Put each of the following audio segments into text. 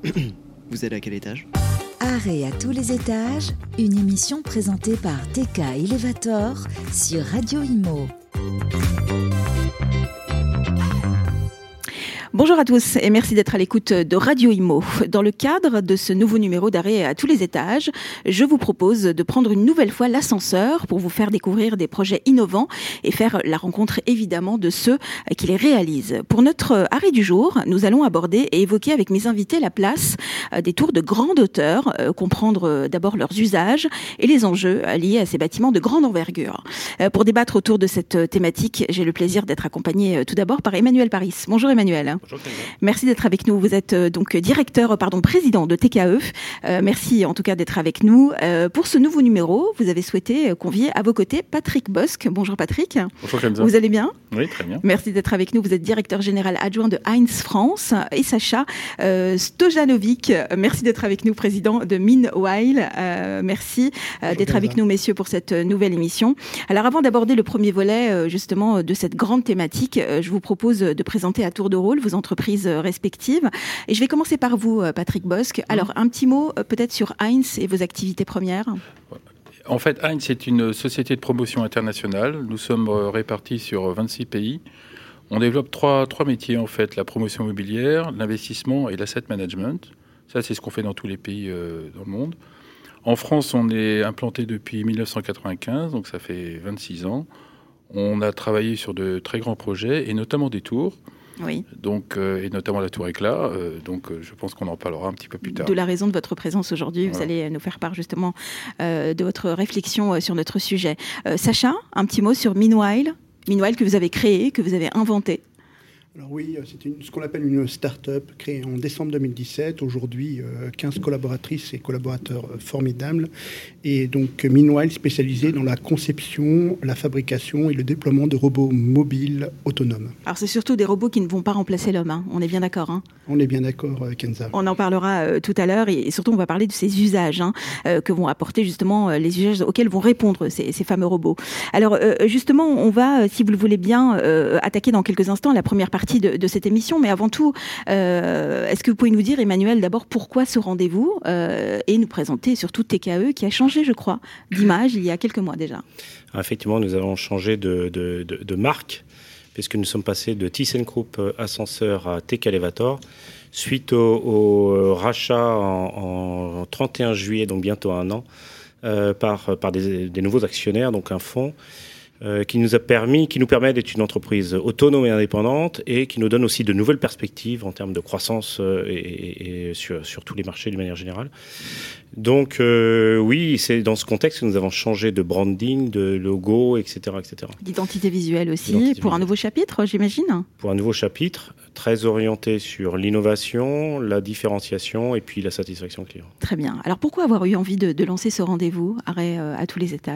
Vous êtes à quel étage ? Arrêt à tous les étages, une émission présentée par TK Elevator sur Radio Imo. Bonjour à tous et merci d'être à l'écoute de Radio Imo. Dans le cadre de ce nouveau numéro d'Arrêt à tous les étages, je vous propose de prendre une nouvelle fois l'ascenseur pour vous faire découvrir des projets innovants et faire la rencontre évidemment de ceux qui les réalisent. Pour notre arrêt du jour, nous allons aborder et évoquer avec mes invités la place des tours de grande hauteur, comprendre d'abord leurs usages et les enjeux liés à ces bâtiments de grande envergure. Pour débattre autour de cette thématique, j'ai le plaisir d'être accompagné tout d'abord par Emmanuel Paris. Bonjour Emmanuel. Bonjour, merci d'être avec nous. Vous êtes donc président de TKE. Merci en tout cas d'être avec nous. Pour ce nouveau numéro, vous avez souhaité convier à vos côtés Patrick Bosc. Bonjour Patrick. Bonjour Kenza. Vous allez bien ? Oui, très bien. Merci d'être avec nous. Vous êtes directeur général adjoint de Heinz France. Et Sacha Stojanovic, merci d'être avec nous, président de Meanwhile. Merci d'être avec nous, messieurs, pour cette nouvelle émission. Alors avant d'aborder le premier volet justement de cette grande thématique, je vous propose de présenter à tour de rôle vos entreprises respectives. Et je vais commencer par vous, Patrick Bosc. Alors, un petit mot peut-être sur Heinz et vos activités premières. En fait, Heinz est une société de promotion internationale. Nous sommes répartis sur 26 pays. On développe trois métiers, en fait, la promotion immobilière, l'investissement et l'asset management. Ça, c'est ce qu'on fait dans tous les pays dans le monde. En France, on est implanté depuis 1995, donc ça fait 26 ans. On a travaillé sur de très grands projets, et notamment des tours. Oui. Donc, et notamment la tour Éclat. Je pense qu'on en parlera un petit peu plus tard. De la raison de votre présence aujourd'hui, voilà. Vous allez nous faire part justement de votre réflexion sur notre sujet. Sacha, un petit mot sur Meanwhile que vous avez créé, que vous avez inventé. Alors oui, c'est ce qu'on appelle une start-up créée en décembre 2017. Aujourd'hui, 15 collaboratrices et collaborateurs formidables. Et donc, Meanwhile spécialisé dans la conception, la fabrication et le déploiement de robots mobiles autonomes. Alors, c'est surtout des robots qui ne vont pas remplacer l'homme, hein. On est bien d'accord, hein. On est bien d'accord, Kenza. On en parlera tout à l'heure et surtout, on va parler de ces usages que vont apporter justement les usages auxquels vont répondre ces fameux robots. Alors, justement, on va, si vous le voulez bien, attaquer dans quelques instants la première partie de cette émission, mais avant tout, est-ce que vous pouvez nous dire, Emmanuel, d'abord pourquoi ce rendez-vous et nous présenter surtout TKE qui a changé, je crois, d'image il y a quelques mois déjà. Alors, effectivement, nous avons changé de marque puisque nous sommes passés de ThyssenKrupp Ascenseur à TK Elevator suite au rachat en 31 juillet, donc bientôt un an, par des nouveaux actionnaires, donc un fonds qui nous permet d'être une entreprise autonome et indépendante et qui nous donne aussi de nouvelles perspectives en termes de croissance et sur tous les marchés d'une manière générale. Donc oui, c'est dans ce contexte que nous avons changé de branding, de logo, etc. D'identité visuelle aussi, un nouveau chapitre, j'imagine. Pour un nouveau chapitre, très orienté sur l'innovation, la différenciation et puis la satisfaction client. Très bien. Alors pourquoi avoir eu envie de lancer ce rendez-vous, Arrêt à tous les étages ?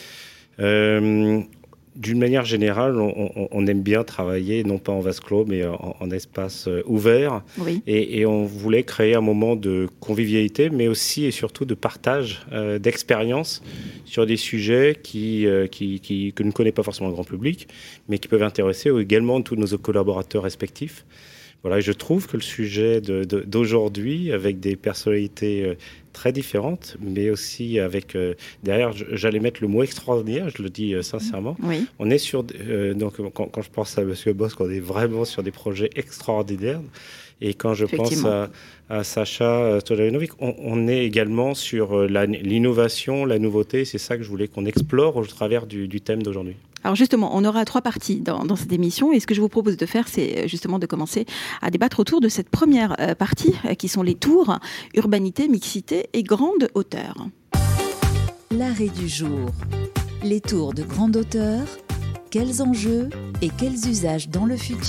D'une manière générale, on aime bien travailler, non pas en vase clos, mais en espace ouvert. Oui. Et on voulait créer un moment de convivialité, mais aussi et surtout de partage d'expériences sur des sujets que ne connaît pas forcément le grand public, mais qui peuvent intéresser également tous nos collaborateurs respectifs. Voilà, je trouve que le sujet d'aujourd'hui, avec des personnalités très différentes, mais aussi avec derrière, j'allais mettre le mot extraordinaire, je le dis sincèrement. Oui. On est sur donc quand je pense à Monsieur Bosc, on est vraiment sur des projets extraordinaires. Et quand je pense à Sacha Stojanovic, on est également sur l'innovation, la nouveauté. C'est ça que je voulais qu'on explore au travers du thème d'aujourd'hui. Alors justement, on aura 3 parties dans cette émission et ce que je vous propose de faire, c'est justement de commencer à débattre autour de cette première partie qui sont les tours, urbanité, mixité et grande hauteur. L'arrêt du jour. Les tours de grande hauteur, quels enjeux et quels usages dans le futur ?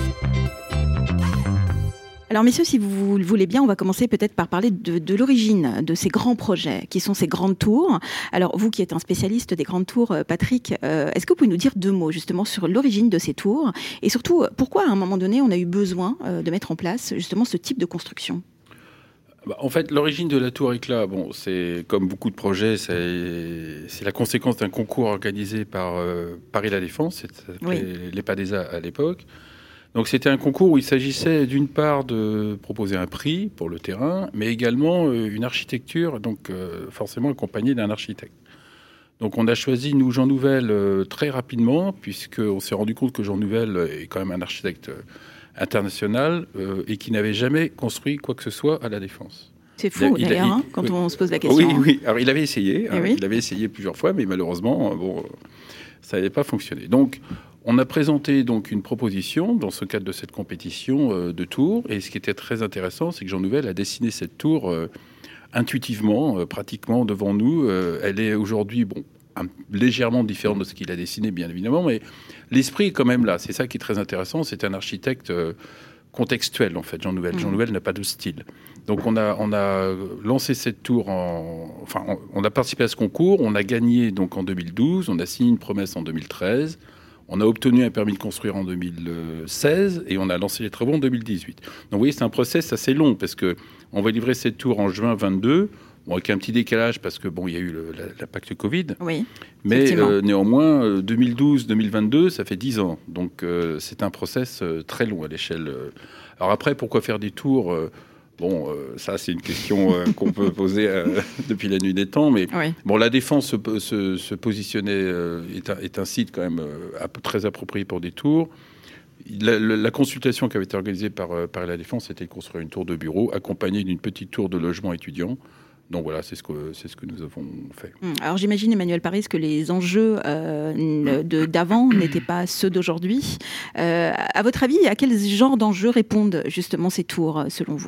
Alors messieurs, si vous le voulez bien, on va commencer peut-être par parler de l'origine de ces grands projets, qui sont ces grandes tours. Alors vous qui êtes un spécialiste des grandes tours, Patrick, est-ce que vous pouvez nous dire 2 mots justement sur l'origine de ces tours et surtout pourquoi à un moment donné on a eu besoin de mettre en place justement ce type de construction ? En fait, l'origine de la tour Éclat, c'est comme beaucoup de projets, c'est la conséquence d'un concours organisé par Paris La Défense, c'était l'EPADESA à l'époque. Donc c'était un concours où il s'agissait d'une part de proposer un prix pour le terrain, mais également une architecture, donc forcément accompagnée d'un architecte. Donc on a choisi, nous, Jean Nouvel, très rapidement, puisqu'on s'est rendu compte que Jean Nouvel est quand même un architecte international et qui n'avait jamais construit quoi que ce soit à La Défense. C'est fou, d'ailleurs, quand on se pose la question. Oui. Alors il avait essayé, il avait essayé plusieurs fois, mais malheureusement, ça n'avait pas fonctionné. Donc on a présenté donc une proposition dans ce cadre de cette compétition de tour. Et ce qui était très intéressant, c'est que Jean Nouvel a dessiné cette tour intuitivement, pratiquement devant nous. Elle est aujourd'hui légèrement différente de ce qu'il a dessiné, bien évidemment, mais l'esprit est quand même là. C'est ça qui est très intéressant. C'est un architecte contextuel, en fait, Jean Nouvel. Jean Nouvel n'a pas de style. Donc on a lancé cette tour on a participé à ce concours. On a gagné donc en 2012. On a signé une promesse en 2013. On a obtenu un permis de construire en 2016 et on a lancé les travaux en 2018. Donc vous voyez, c'est un process assez long parce qu'on va livrer cette tour en juin 22, avec un petit décalage parce que il y a eu l'impact Covid. Oui, mais néanmoins, 2012-2022, ça fait 10 ans. Donc c'est un process très long à l'échelle. Alors après, pourquoi faire des tours ça, c'est une question qu'on peut poser depuis la nuit des temps. Mais La Défense se positionnait, est un site quand même très approprié pour des tours. La consultation qui avait été organisée par La Défense, c'était de construire une tour de bureau accompagnée d'une petite tour de logement étudiant. Donc voilà, c'est ce que nous avons fait. Alors j'imagine, Emmanuel Paris, que les enjeux d'avant n'étaient pas ceux d'aujourd'hui. À votre avis, à quel genre d'enjeux répondent justement ces tours, selon vous ?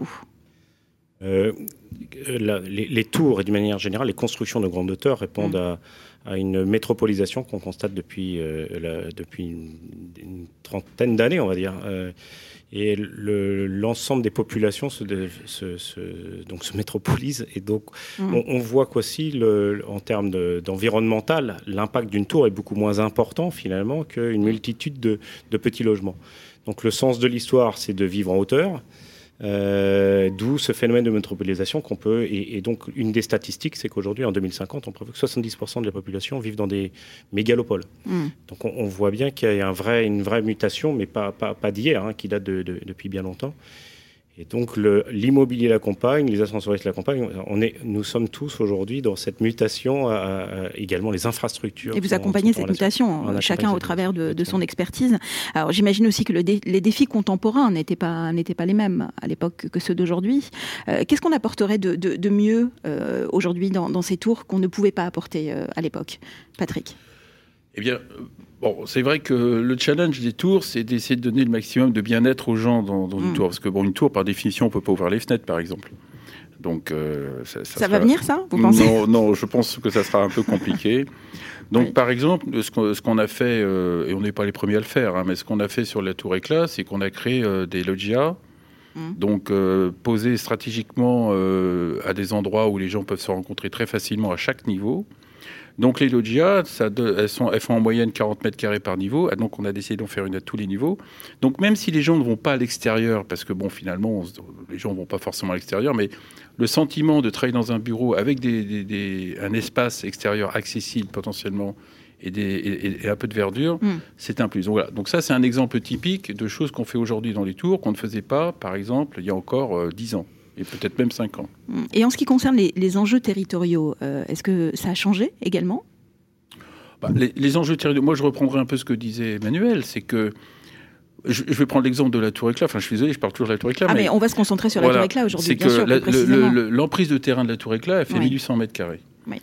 Les tours et d'une manière générale, les constructions de grande hauteur répondent à une métropolisation qu'on constate depuis une trentaine d'années, on va dire. Et l'ensemble des populations se métropolise. Et donc, on voit qu'aussi, en termes d'environnemental, l'impact d'une tour est beaucoup moins important, finalement, qu'une multitude de petits logements. Donc, le sens de l'histoire, c'est de vivre en hauteur. D'où ce phénomène de métropolisation qu'on peut... Et donc, une des statistiques, c'est qu'aujourd'hui, en 2050, on prévoit que 70% de la population vivent dans des mégalopoles. Donc, on voit bien qu'il y a une vraie mutation, mais pas d'hier, qui date depuis bien longtemps. Et donc, l'immobilier l'accompagne, les ascensoristes l'accompagnent. Nous sommes tous aujourd'hui dans cette mutation, également les infrastructures. Et vous accompagnez cette mutation, chacun au travers de son expertise. Alors, j'imagine aussi que les défis contemporains n'étaient pas les mêmes à l'époque que ceux d'aujourd'hui. Qu'est-ce qu'on apporterait de mieux aujourd'hui dans ces tours qu'on ne pouvait pas apporter à l'époque, Patrick ? Eh bien... c'est vrai que le challenge des tours, c'est d'essayer de donner le maximum de bien-être aux gens dans une tour. Parce que une tour, par définition, on ne peut pas ouvrir les fenêtres, par exemple. Donc, ça va venir, ça, vous pensez ? Non, je pense que ça sera un peu compliqué. Donc, par exemple, ce qu'on a fait, et on n'est pas les premiers à le faire, mais ce qu'on a fait sur la tour Éclat, c'est qu'on a créé des loggias, donc posés stratégiquement à des endroits où les gens peuvent se rencontrer très facilement à chaque niveau. Donc les loggias, elles font en moyenne 40 mètres carrés par niveau. Donc on a décidé d'en faire une à tous les niveaux. Donc même si les gens ne vont pas à l'extérieur, parce que finalement, les gens ne vont pas forcément à l'extérieur, mais le sentiment de travailler dans un bureau avec un espace extérieur accessible potentiellement et un peu de verdure, c'est un plus. Donc, voilà. Donc ça, c'est un exemple typique de choses qu'on fait aujourd'hui dans les tours, qu'on ne faisait pas, par exemple, il y a encore 10 ans. Et peut-être même 5 ans. Et en ce qui concerne les enjeux territoriaux, est-ce que ça a changé également ? Les enjeux territoriaux, moi je reprendrai un peu ce que disait Emmanuel, c'est que, je vais prendre l'exemple de la tour Éclat, je suis désolé, je parle toujours de la tour Éclat. Mais on va se concentrer sur la tour Éclat aujourd'hui, bien sûr, plus précisément. L'emprise de terrain de la tour Éclat, elle fait 1800 mètres carrés. Oui.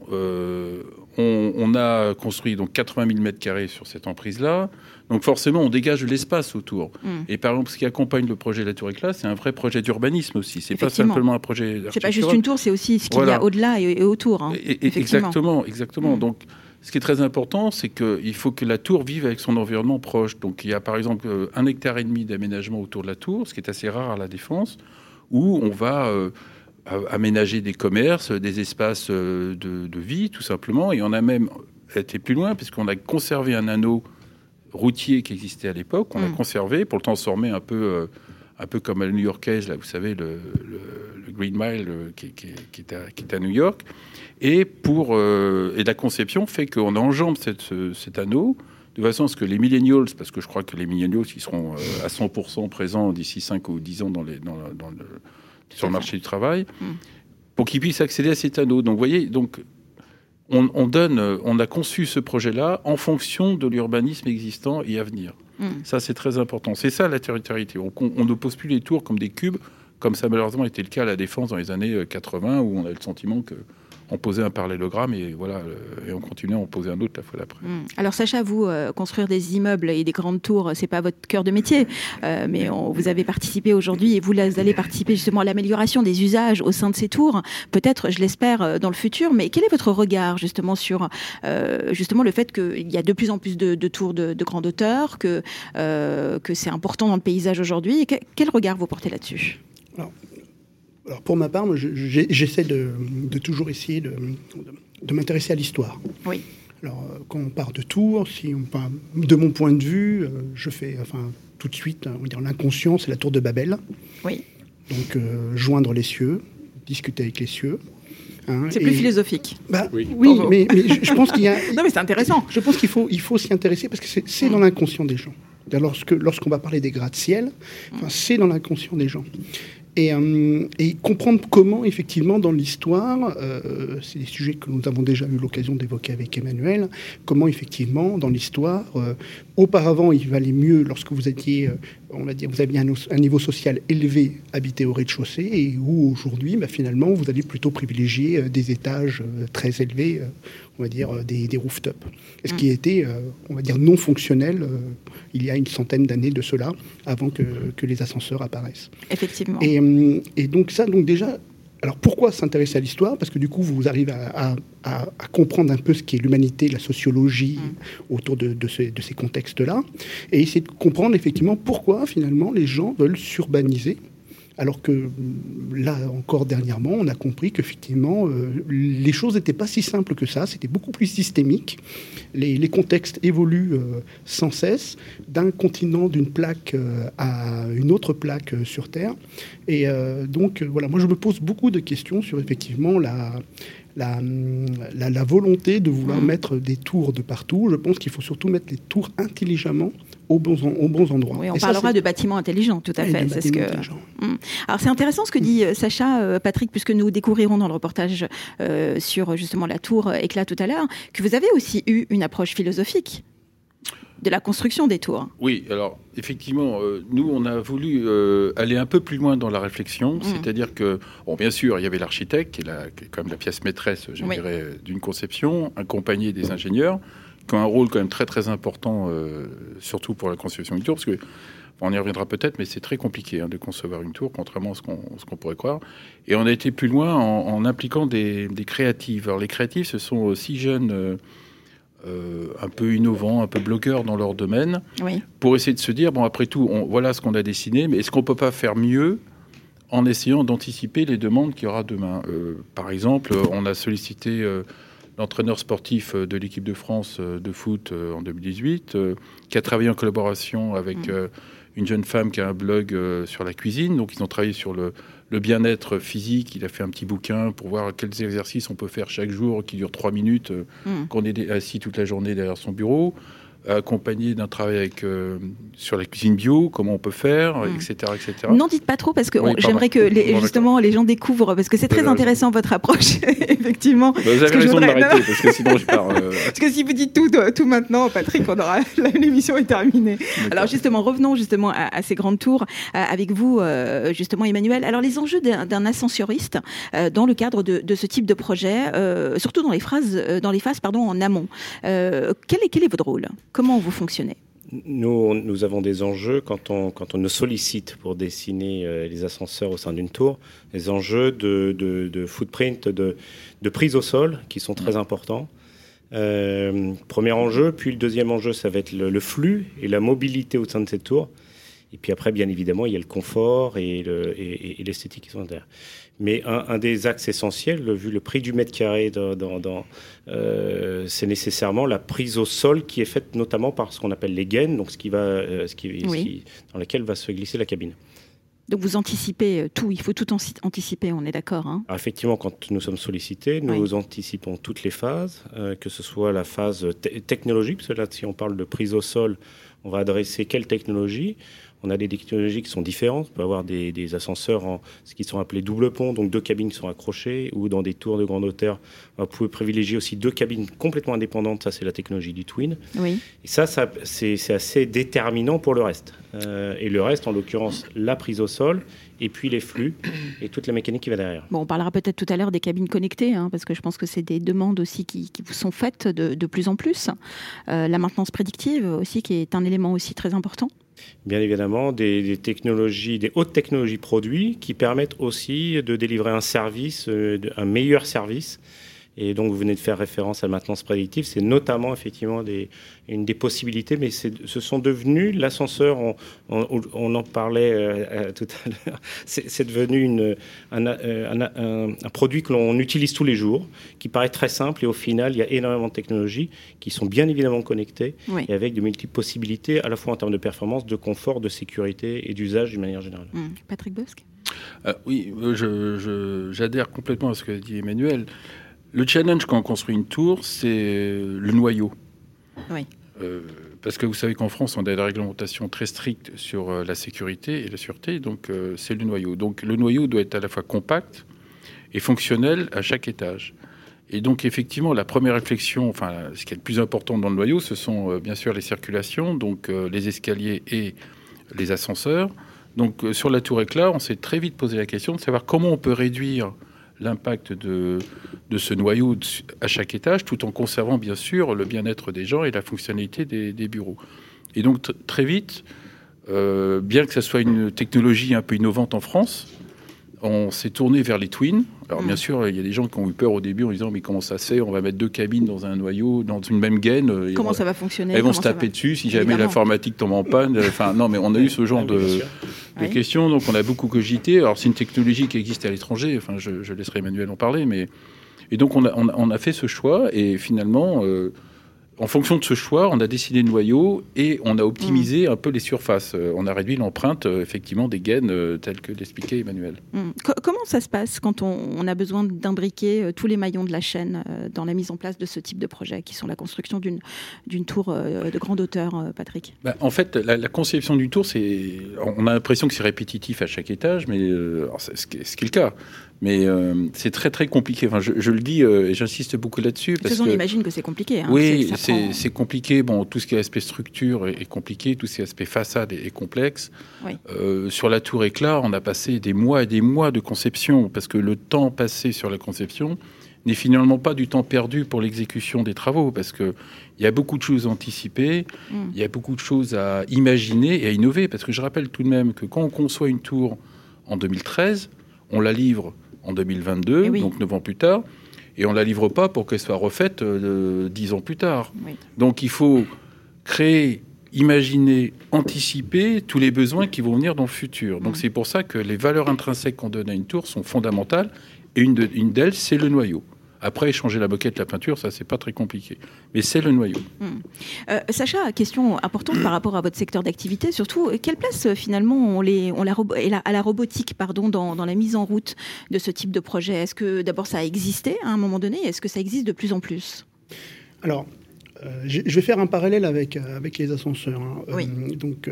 On a construit donc 80 000 mètres carrés sur cette emprise-là. Donc forcément, on dégage de l'espace autour. Et par exemple, ce qui accompagne le projet de la tour Éclat, c'est un vrai projet d'urbanisme aussi. C'est pas simplement un projet architectural. C'est pas juste une tour, c'est aussi ce qu'il y a au-delà et autour. Exactement. Donc, ce qui est très important, c'est qu'il faut que la tour vive avec son environnement proche. Donc, il y a par exemple 1,5 hectare d'aménagement autour de la tour, ce qui est assez rare à La Défense, où on va aménager des commerces, des espaces de vie, tout simplement. Et on a même été plus loin, puisqu'on a conservé un anneau routier qui existait à l'époque. On a conservé pour le transformer un peu comme à la new-yorkaise, là, vous savez, le Green Mile qui est à New York. Et la conception fait qu'on enjambe cet anneau de façon à ce que les millennials, parce que je crois que les millennials, ils seront à 100% présents d'ici 5 ou 10 ans sur le marché du travail, pour qu'ils puissent accéder à ces anneaux. Donc, vous voyez, on a conçu ce projet-là en fonction de l'urbanisme existant et à venir. Ça, c'est très important. C'est ça, la territorialité. On ne pose plus les tours comme des cubes, comme ça malheureusement était le cas à la Défense dans les années 80, où on a le sentiment qu'on posait un parallélogramme et on continuait à en poser un autre la fois d'après. Alors Sacha, vous, construire des immeubles et des grandes tours, c'est pas votre cœur de métier, mais vous avez participé aujourd'hui et vous allez participer justement à l'amélioration des usages au sein de ces tours, peut-être, je l'espère, dans le futur. Mais quel est votre regard justement sur justement le fait qu'il y a de plus en plus de tours de grande hauteur, que c'est important dans le paysage aujourd'hui, et quel regard vous portez là-dessus ? Alors pour ma part, moi, j'essaie de toujours essayer de m'intéresser à l'histoire. Oui. Alors quand on part de Tours, de mon point de vue, je fais tout de suite, on va dire l'inconscient, c'est la tour de Babel. Oui. Donc joindre les cieux, discuter avec les cieux. C'est plus philosophique. Oui, mais je pense qu'il y a... Non, mais c'est intéressant. Je pense qu'il faut s'y intéresser parce que c'est dans l'inconscient des gens. Lorsqu'on va parler des gratte-ciel, c'est dans l'inconscient des gens. Et comprendre comment, effectivement, dans l'histoire, c'est des sujets que nous avons déjà eu l'occasion d'évoquer avec Emmanuel, comment, effectivement, dans l'histoire, auparavant, il valait mieux, lorsque vous étiez, on va dire, vous aviez un niveau social élevé, habiter au rez-de-chaussée, et où, aujourd'hui, finalement, vous allez plutôt privilégier des étages très élevés, on va dire, des rooftops. Et ce qui était, on va dire, non fonctionnel il y a une centaine d'années de cela, avant que les ascenseurs apparaissent. Effectivement. Et donc déjà, alors pourquoi s'intéresser à l'histoire ? Parce que du coup, vous arrivez à comprendre un peu ce qu'est l'humanité, la sociologie autour de ces contextes-là, et essayer de comprendre effectivement pourquoi finalement les gens veulent s'urbaniser. Alors que là, encore dernièrement, on a compris qu'effectivement, les choses n'étaient pas si simples que ça, c'était beaucoup plus systémique. Les contextes évoluent sans cesse, d'un continent, d'une plaque à une autre plaque sur Terre. Et donc, voilà, moi je me pose beaucoup de questions sur effectivement la volonté de vouloir mettre des tours de partout. Je pense qu'il faut surtout mettre les tours intelligemment aux bons endroits. Oui, on parlera de bâtiments intelligents, tout à fait. Alors c'est intéressant ce que dit Sacha, Patrick, puisque nous découvrirons dans le reportage sur justement la tour Éclat tout à l'heure, que vous avez aussi eu une approche philosophique de la construction des tours. Oui, alors effectivement, nous on a voulu aller un peu plus loin dans la réflexion, c'est-à-dire que, bon, bien sûr, il y avait l'architecte, qui est quand même la pièce maîtresse, je dirais, d'une conception, accompagné des ingénieurs, qui ont un rôle quand même très très important, surtout pour la conception d'une tour, parce que on y reviendra peut-être, mais c'est très compliqué de concevoir une tour, contrairement à ce qu'on pourrait croire. Et on a été plus loin en impliquant des créatifs. Alors les créatifs, ce sont 6 jeunes un peu innovants, un peu blogueurs dans leur domaine, pour essayer de se dire, bon, après tout, voilà ce qu'on a dessiné, mais est-ce qu'on ne peut pas faire mieux en essayant d'anticiper les demandes qu'il y aura demain ? Par exemple, on a sollicité l'entraîneur sportif de l'équipe de France de foot en 2018, qui a travaillé en collaboration avec une jeune femme qui a un blog sur la cuisine. Donc, ils ont travaillé sur le bien-être physique. Il a fait un petit bouquin pour voir quels exercices on peut faire chaque jour qui durent 3 minutes, qu'on est assis toute la journée derrière son bureau, accompagné d'un travail sur la cuisine bio, comment on peut faire, etc. N'en dites pas trop, parce que j'aimerais que les gens découvrent, parce que c'est très intéressant votre approche, effectivement. Vous avez raison de m'arrêter, parce que sinon je pars... Parce que si vous dites tout maintenant, Patrick, l'émission est terminée. D'accord. Alors justement, revenons justement à ces grandes tours, avec vous, justement, Emmanuel. Alors les enjeux d'un ascensoriste dans le cadre de ce type de projet, surtout dans les phases en amont. Quel est votre rôle ? Comment vous fonctionnez ? Nous avons des enjeux quand on nous sollicite pour dessiner les ascenseurs au sein d'une tour, des enjeux de footprint, de prise au sol qui sont très importants. Premier enjeu, puis le deuxième enjeu, ça va être le flux et la mobilité au sein de cette tour. Et puis après, bien évidemment, il y a le confort et l'esthétique qui sont derrière. Mais un des axes essentiels, vu le prix du mètre carré, c'est nécessairement la prise au sol qui est faite notamment par ce qu'on appelle les gaines, donc dans laquelle va se glisser la cabine. Donc vous anticipez tout, il faut tout anticiper, on est d'accord, hein? Alors effectivement, quand nous sommes sollicités, nous anticipons toutes les phases, que ce soit la phase technologique, parce que là, si on parle de prise au sol, on va adresser quelle technologie? On a des technologies qui sont différentes. On peut avoir des ascenseurs en ce qui sont appelés double pont, donc 2 cabines qui sont accrochées, ou dans des tours de grande hauteur, vous pouvez privilégier aussi 2 cabines complètement indépendantes. Ça, c'est la technologie du twin. Oui. Et ça c'est assez déterminant pour le reste. Et le reste, en l'occurrence, la prise au sol, et puis les flux, et toute la mécanique qui va derrière. Bon, on parlera peut-être tout à l'heure des cabines connectées, hein, parce que je pense que c'est des demandes aussi qui vous sont faites de plus en plus. La maintenance prédictive aussi, qui est un élément aussi très important. Bien évidemment, des technologies, des hautes technologies produits qui permettent aussi de délivrer un service, un meilleur service. Et donc, vous venez de faire référence à la maintenance prédictive. C'est notamment, effectivement, une des possibilités, mais ce sont devenus, l'ascenseur, on en parlait tout à l'heure, c'est devenu un produit que l'on utilise tous les jours, qui paraît très simple, et au final, il y a énormément de technologies qui sont bien évidemment connectées, et avec de multiples possibilités, à la fois en termes de performance, de confort, de sécurité et d'usage d'une manière générale. Patrick Bosc. Oui, j'adhère complètement à ce que dit Emmanuel. Le challenge quand on construit une tour, c'est le noyau. Oui. Parce que vous savez qu'en France, on a des réglementations très strictes sur la sécurité et la sûreté, donc c'est le noyau. Donc le noyau doit être à la fois compact et fonctionnel à chaque étage. Et donc effectivement, la première réflexion, enfin ce qui est le plus important dans le noyau, ce sont bien sûr les circulations, donc les escaliers et les ascenseurs. Donc sur la tour éclat, on s'est très vite posé la question de savoir comment on peut réduire l'impact de ce noyau à chaque étage, tout en conservant bien sûr le bien-être des gens et la fonctionnalité des bureaux. Et donc très vite, bien que ça soit une technologie un peu innovante en France, on s'est tourné vers les twins. Alors bien sûr, il y a des gens qui ont eu peur au début en disant mais comment ça se fait? On va mettre 2 cabines dans un noyau, dans une même gaine. Comment ça va fonctionner? Elles vont se taper dessus si jamais l'informatique tombe en panne. Enfin non, mais on a eu ce genre de questions, donc on a beaucoup cogité. Alors c'est une technologie qui existe à l'étranger. Enfin, je laisserai Emmanuel en parler, mais et donc on a fait ce choix et finalement. En fonction de ce choix, on a dessiné le noyau et on a optimisé un peu les surfaces. On a réduit l'empreinte, effectivement, des gaines telles que l'expliquait Emmanuel. Comment ça se passe quand on a besoin d'imbriquer tous les maillons de la chaîne dans la mise en place de ce type de projet, qui sont la construction d'une tour de grande hauteur, Patrick? En fait, la conception d'une tour, on a l'impression que c'est répétitif à chaque étage, mais ce qui est le cas. Mais c'est très très compliqué. Enfin, je le dis et j'insiste beaucoup là-dessus. Parce on imagine que c'est compliqué. Hein. Oui, c'est compliqué. Bon, tout ce qui est aspect structure est compliqué, tout ce qui est aspect façade est complexe. Oui. Sur la tour éclat, on a passé des mois et des mois de conception, parce que le temps passé sur la conception n'est finalement pas du temps perdu pour l'exécution des travaux, parce qu'il y a beaucoup de choses à anticiper, il y a beaucoup de choses à imaginer et à innover. Parce que je rappelle tout de même que quand on conçoit une tour en 2013, on la livre en 2022, donc 9 ans plus tard, et on ne la livre pas pour qu'elle soit refaite 10 ans plus tard. Oui. Donc il faut créer, imaginer, anticiper tous les besoins qui vont venir dans le futur. Donc c'est pour ça que les valeurs intrinsèques qu'on donne à une tour sont fondamentales, et une d'elles, c'est le noyau. Après, changer la moquette, la peinture, ça, c'est pas très compliqué. Mais c'est le noyau. Sacha, question importante par rapport à votre secteur d'activité, surtout, quelle place, finalement, à la robotique dans la mise en route de ce type de projet? Est-ce que, d'abord, ça a existé à un moment donné? Est-ce que ça existe de plus en plus? Alors, je vais faire un parallèle avec les ascenseurs. Oui. Donc,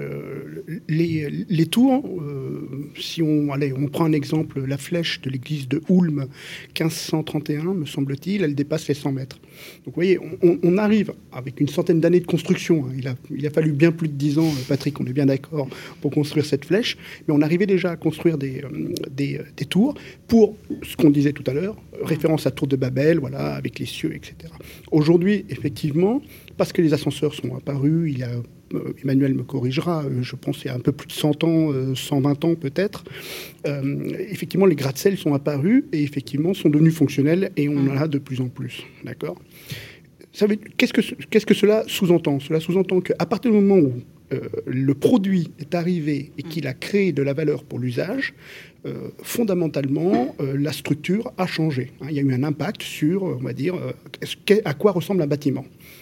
les tours, si on prend un exemple, la flèche de l'église de Houlme, 1531, me semble-t-il, elle dépasse les 100 mètres. Donc, vous voyez, on arrive avec une centaine d'années de construction. Il a fallu bien plus de 10 ans, Patrick, on est bien d'accord, pour construire cette flèche. Mais on arrivait déjà à construire des tours pour, ce qu'on disait tout à l'heure, référence à Tour de Babel, voilà, avec les cieux, etc. Aujourd'hui, effectivement, parce que les ascenseurs sont apparus, il y a, Emmanuel me corrigera, je pense il y a un peu plus de 100 ans, 120 ans peut-être, effectivement les gratte-ciels sont apparus et effectivement sont devenus fonctionnels et on en a de plus en plus, d'accord ? Qu'est-ce que cela sous-entend ? Cela sous-entend qu'à partir du moment où le produit est arrivé et qu'il a créé de la valeur pour l'usage, fondamentalement, la structure a changé. Il y a eu un impact sur, on va dire, à quoi ressemble un bâtiment.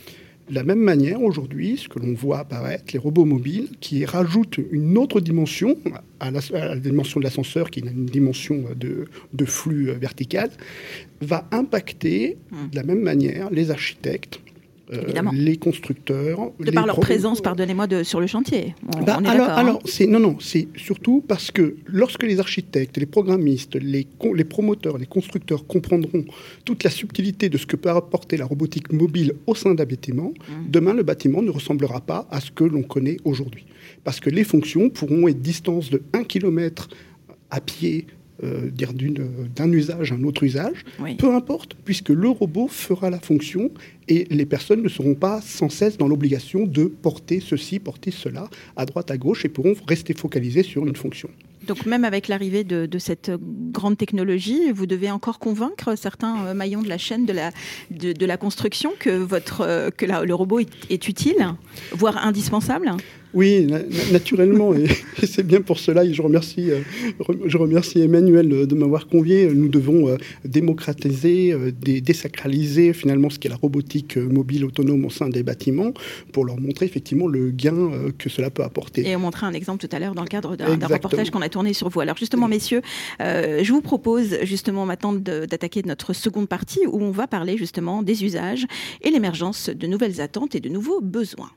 De la même manière, aujourd'hui, ce que l'on voit apparaître, les robots mobiles, qui rajoutent une autre dimension à la dimension de l'ascenseur, qui est une dimension de flux vertical, va impacter de la même manière les architectes, les constructeurs. Par leur présence, pardonnez-moi, sur le chantier. On est d'accord. Alors c'est surtout parce que lorsque les architectes, les programmistes, les promoteurs, les constructeurs comprendront toute la subtilité de ce que peut apporter la robotique mobile au sein d'un bâtiment, demain le bâtiment ne ressemblera pas à ce que l'on connaît aujourd'hui. Parce que les fonctions pourront être distances de 1 km à pied, d'un usage à un autre usage, peu importe, puisque le robot fera la fonction et les personnes ne seront pas sans cesse dans l'obligation de porter ceci, porter cela, à droite, à gauche, et pourront rester focalisées sur une fonction. Donc même avec l'arrivée de cette grande technologie, vous devez encore convaincre certains maillons de la chaîne de la construction que le robot est utile, voire indispensable ? Oui, naturellement, et c'est bien pour cela, et je remercie Emmanuel de m'avoir convié. Nous devons démocratiser, désacraliser finalement ce qu'est la robotique mobile autonome au sein des bâtiments, pour leur montrer effectivement le gain que cela peut apporter. Et on montrait un exemple tout à l'heure dans le cadre d'un reportage qu'on a tourné sur vous. Alors justement, messieurs, je vous propose justement maintenant d'attaquer notre seconde partie, où on va parler justement des usages et l'émergence de nouvelles attentes et de nouveaux besoins.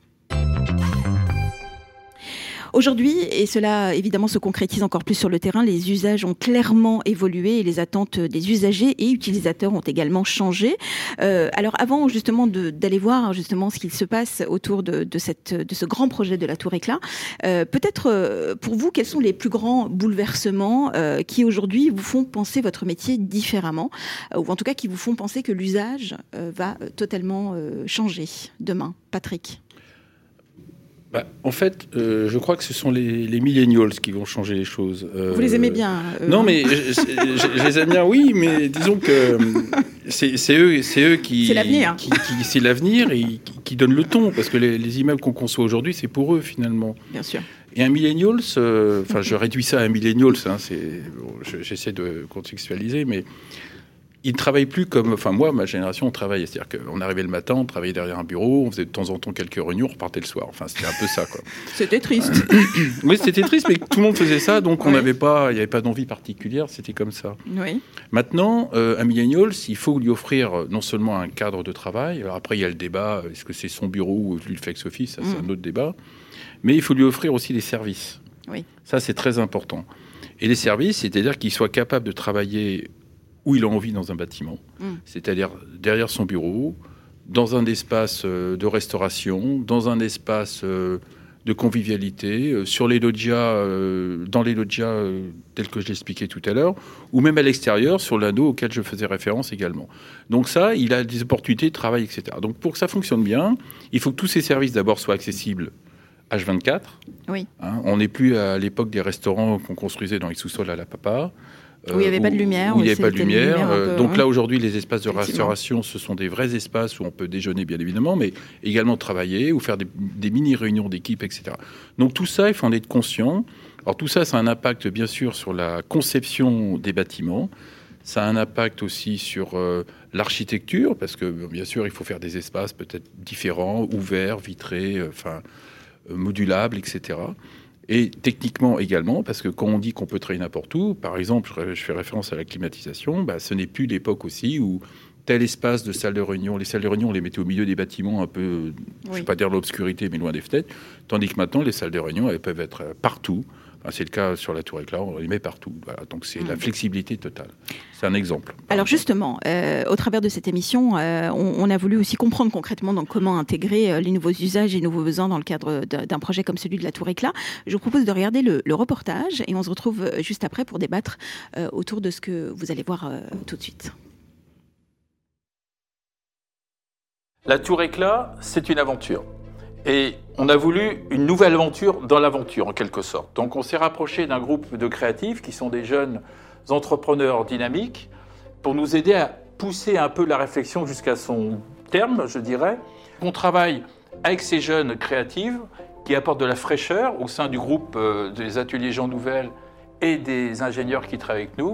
Aujourd'hui, et cela évidemment se concrétise encore plus sur le terrain, les usages ont clairement évolué et les attentes des usagers et utilisateurs ont également changé. Alors avant justement d'aller voir justement ce qu'il se passe autour de ce grand projet de la Tour Éclat, peut-être pour vous, quels sont les plus grands bouleversements qui aujourd'hui vous font penser votre métier différemment, ou en tout cas qui vous font penser que l'usage va totalement changer demain? Patrick? En fait, je crois que ce sont les millennials qui vont changer les choses. Vous les aimez bien Non, mais je les aime bien, oui, mais disons que c'est eux qui... C'est l'avenir. C'est l'avenir et qui donnent le ton, parce que les immeubles qu'on conçoit aujourd'hui, c'est pour eux, finalement. Bien sûr. Et un millennials, je réduis ça à un millennials, j'essaie de contextualiser, mais... Ils ne travaillent plus comme... Enfin, moi, ma génération, on travaillait. C'est-à-dire qu'on arrivait le matin, on travaillait derrière un bureau, on faisait de temps en temps quelques réunions, on repartait le soir. Enfin, c'était un peu ça, quoi. C'était triste. Oui, c'était triste, mais tout le monde faisait ça, donc il n'y avait pas d'envie particulière, c'était comme ça. Oui. Maintenant, un millennial, il faut lui offrir non seulement un cadre de travail, alors après, il y a le débat, est-ce que c'est son bureau ou lui le flex office, ça, c'est un autre débat, mais il faut lui offrir aussi des services. Oui. Ça, c'est très important. Et les services, c'est-à-dire qu'il soit capable de travailler où il a envie dans un bâtiment, c'est-à-dire derrière son bureau, dans un espace de restauration, dans un espace de convivialité, sur les loggias, dans les loggias tels que je l'expliquais tout à l'heure, ou même à l'extérieur, sur l'anneau auquel je faisais référence également. Donc ça, il a des opportunités de travail, etc. Donc pour que ça fonctionne bien, il faut que tous ces services d'abord soient accessibles H24. Oui. On n'est plus à l'époque des restaurants qu'on construisait dans les sous-sols à la papa. Où il n'y avait pas de lumière. Où il n'y avait pas de lumière. Donc là, aujourd'hui, les espaces de restauration, ce sont des vrais espaces où on peut déjeuner, bien évidemment, mais également travailler ou faire des mini-réunions d'équipe, etc. Donc tout ça, il faut en être conscient. Alors tout ça, ça a un impact, bien sûr, sur la conception des bâtiments. Ça a un impact aussi sur l'architecture, parce que, bien sûr, il faut faire des espaces peut-être différents, ouverts, vitrés, modulables, etc. Et techniquement également, parce que quand on dit qu'on peut travailler n'importe où, par exemple, je fais référence à la climatisation, ce n'est plus l'époque aussi où tel espace de salle de réunion, les salles de réunion, on les mettait au milieu des bâtiments un peu, je ne vais pas dire l'obscurité, mais loin des fenêtres, tandis que maintenant, les salles de réunion, elles peuvent être partout. C'est le cas sur la Tour Éclat, on les met partout. Voilà, donc c'est la flexibilité totale. C'est un exemple. Alors justement, au travers de cette émission, on a voulu aussi comprendre concrètement comment intégrer les nouveaux usages et les nouveaux besoins dans le cadre d'un projet comme celui de la Tour Éclat. Je vous propose de regarder le reportage et on se retrouve juste après pour débattre autour de ce que vous allez voir tout de suite. La Tour Éclat, c'est une aventure. Et on a voulu une nouvelle aventure dans l'aventure, en quelque sorte. Donc on s'est rapproché d'un groupe de créatifs qui sont des jeunes entrepreneurs dynamiques pour nous aider à pousser un peu la réflexion jusqu'à son terme, je dirais. On travaille avec ces jeunes créatifs qui apportent de la fraîcheur au sein du groupe des ateliers Jean Nouvel et des ingénieurs qui travaillent avec nous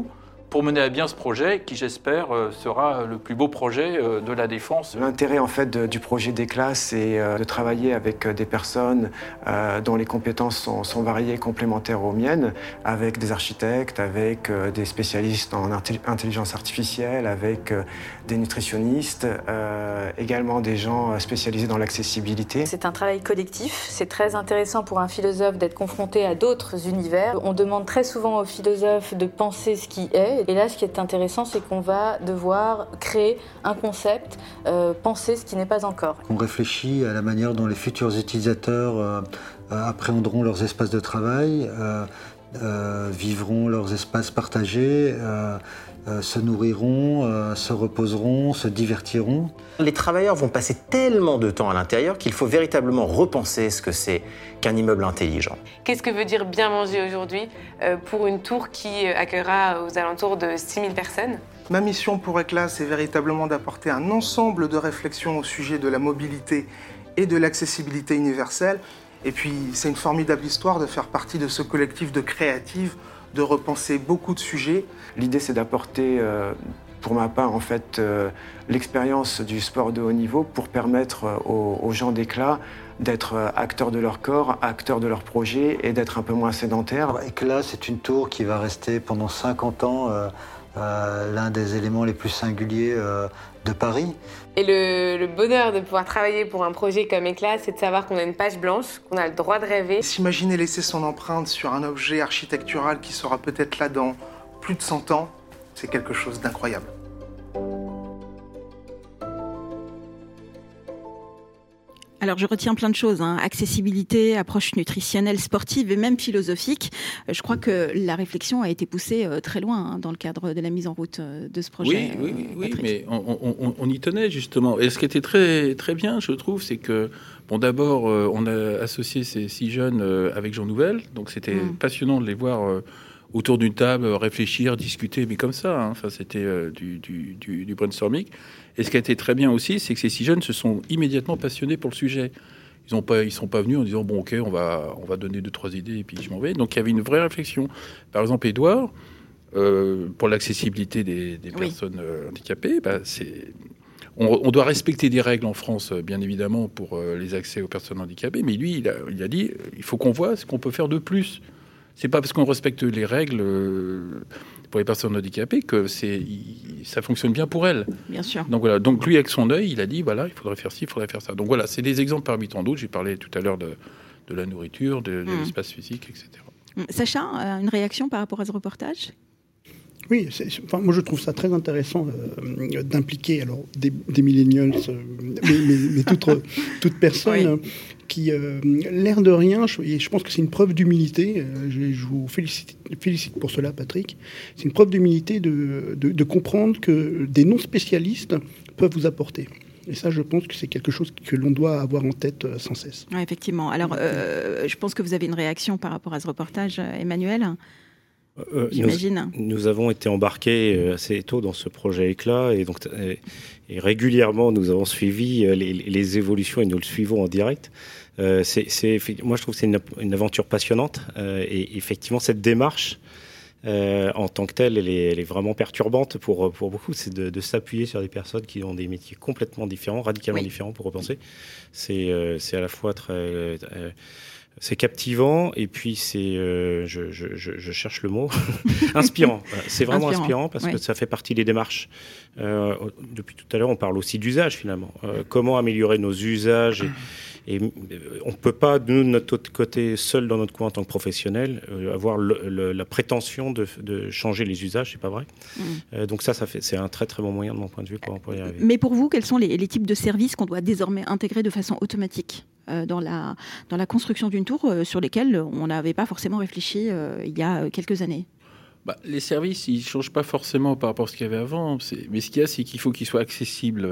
pour mener à bien ce projet qui, j'espère, sera le plus beau projet de la Défense. L'intérêt en fait du projet d'Éclat, c'est de travailler avec des personnes dont les compétences sont variées, complémentaires aux miennes, avec des architectes, avec des spécialistes en intelligence artificielle, avec des nutritionnistes, également des gens spécialisés dans l'accessibilité. C'est un travail collectif, c'est très intéressant pour un philosophe d'être confronté à d'autres univers. On demande très souvent aux philosophes de penser ce qui est. Et là, ce qui est intéressant, c'est qu'on va devoir créer un concept, penser ce qui n'est pas encore. On réfléchit à la manière dont les futurs utilisateurs appréhenderont leurs espaces de travail, vivront leurs espaces partagés, se nourriront, se reposeront, se divertiront. Les travailleurs vont passer tellement de temps à l'intérieur qu'il faut véritablement repenser ce que c'est qu'un immeuble intelligent. Qu'est-ce que veut dire bien manger aujourd'hui pour une tour qui accueillera aux alentours de 6000 personnes ? Ma mission pour Éclat, c'est véritablement d'apporter un ensemble de réflexions au sujet de la mobilité et de l'accessibilité universelle. Et puis, c'est une formidable histoire de faire partie de ce collectif de créatives, de repenser beaucoup de sujets. L'idée, c'est d'apporter, pour ma part, en fait, l'expérience du sport de haut niveau pour permettre aux gens d'Éclat d'être acteurs de leur corps, acteurs de leur projet et d'être un peu moins sédentaires. Éclat, c'est une tour qui va rester pendant 50 ans l'un des éléments les plus singuliers de Paris. Et le bonheur de pouvoir travailler pour un projet comme Éclat, c'est de savoir qu'on a une page blanche, qu'on a le droit de rêver. S'imaginer laisser son empreinte sur un objet architectural qui sera peut-être là dans plus de 100 ans, c'est quelque chose d'incroyable. Alors, je retiens plein de choses, accessibilité, approche nutritionnelle, sportive et même philosophique. Je crois que la réflexion a été poussée très loin dans le cadre de la mise en route de ce projet. Oui, mais on y tenait justement. Et ce qui était très, très bien, je trouve, c'est que, d'abord, on a associé ces 6 jeunes avec Jean Nouvel, donc c'était passionnant de les voir autour d'une table, réfléchir, discuter, mais comme ça. Enfin, c'était du brainstorming. Et ce qui a été très bien aussi, c'est que ces 6 jeunes se sont immédiatement passionnés pour le sujet. Ils sont pas venus en disant bon, ok, on va donner 2-3 idées et puis je m'en vais. Donc il y avait une vraie réflexion. Par exemple, Édouard, pour l'accessibilité des personnes handicapées, on doit respecter des règles en France, bien évidemment, pour les accès aux personnes handicapées. Mais lui, il a dit il faut qu'on voit ce qu'on peut faire de plus. C'est pas parce qu'on respecte les règles pour les personnes handicapées que ça fonctionne bien pour elles. Bien sûr. Donc voilà. Donc lui, avec son œil, il a dit voilà, il faudrait faire ci, il faudrait faire ça. Donc voilà, c'est des exemples parmi tant d'autres. J'ai parlé tout à l'heure de la nourriture, de l'espace physique, etc. Sacha, une réaction par rapport à ce reportage ? Oui, moi je trouve ça très intéressant d'impliquer alors des millennials, mais toute personne qui, l'air de rien, je pense que c'est une preuve d'humilité. Je vous félicite pour cela, Patrick. C'est une preuve d'humilité de comprendre que des non-spécialistes peuvent vous apporter. Et ça, je pense que c'est quelque chose que l'on doit avoir en tête sans cesse. Ouais, effectivement. Alors, je pense que vous avez une réaction par rapport à ce reportage, Emmanuel. J'imagine. Nous avons été embarqués assez tôt dans ce projet Éclat et régulièrement nous avons suivi les évolutions et nous le suivons en direct. Moi je trouve que c'est une aventure passionnante et effectivement cette démarche en tant que telle elle est vraiment perturbante pour beaucoup. C'est de s'appuyer sur des personnes qui ont des métiers complètement différents, radicalement différents pour repenser. C'est à la fois très... c'est captivant et puis c'est, je cherche le mot, inspirant. C'est vraiment inspirant parce que ça fait partie des démarches. Depuis tout à l'heure, on parle aussi d'usage finalement. Comment améliorer nos usages et on ne peut pas, nous, de notre côté, seul dans notre coin en tant que professionnel, avoir la prétention de changer les usages, c'est pas vrai. Donc c'est un très très bon moyen de mon point de vue pour y arriver. Mais pour vous, quels sont les types de services qu'on doit désormais intégrer de façon automatique dans la construction d'une tour sur lesquels on n'avait pas forcément réfléchi il y a quelques années? Les services, ils ne changent pas forcément par rapport à ce qu'il y avait avant. Mais ce qu'il y a, c'est qu'il faut qu'ils soient accessibles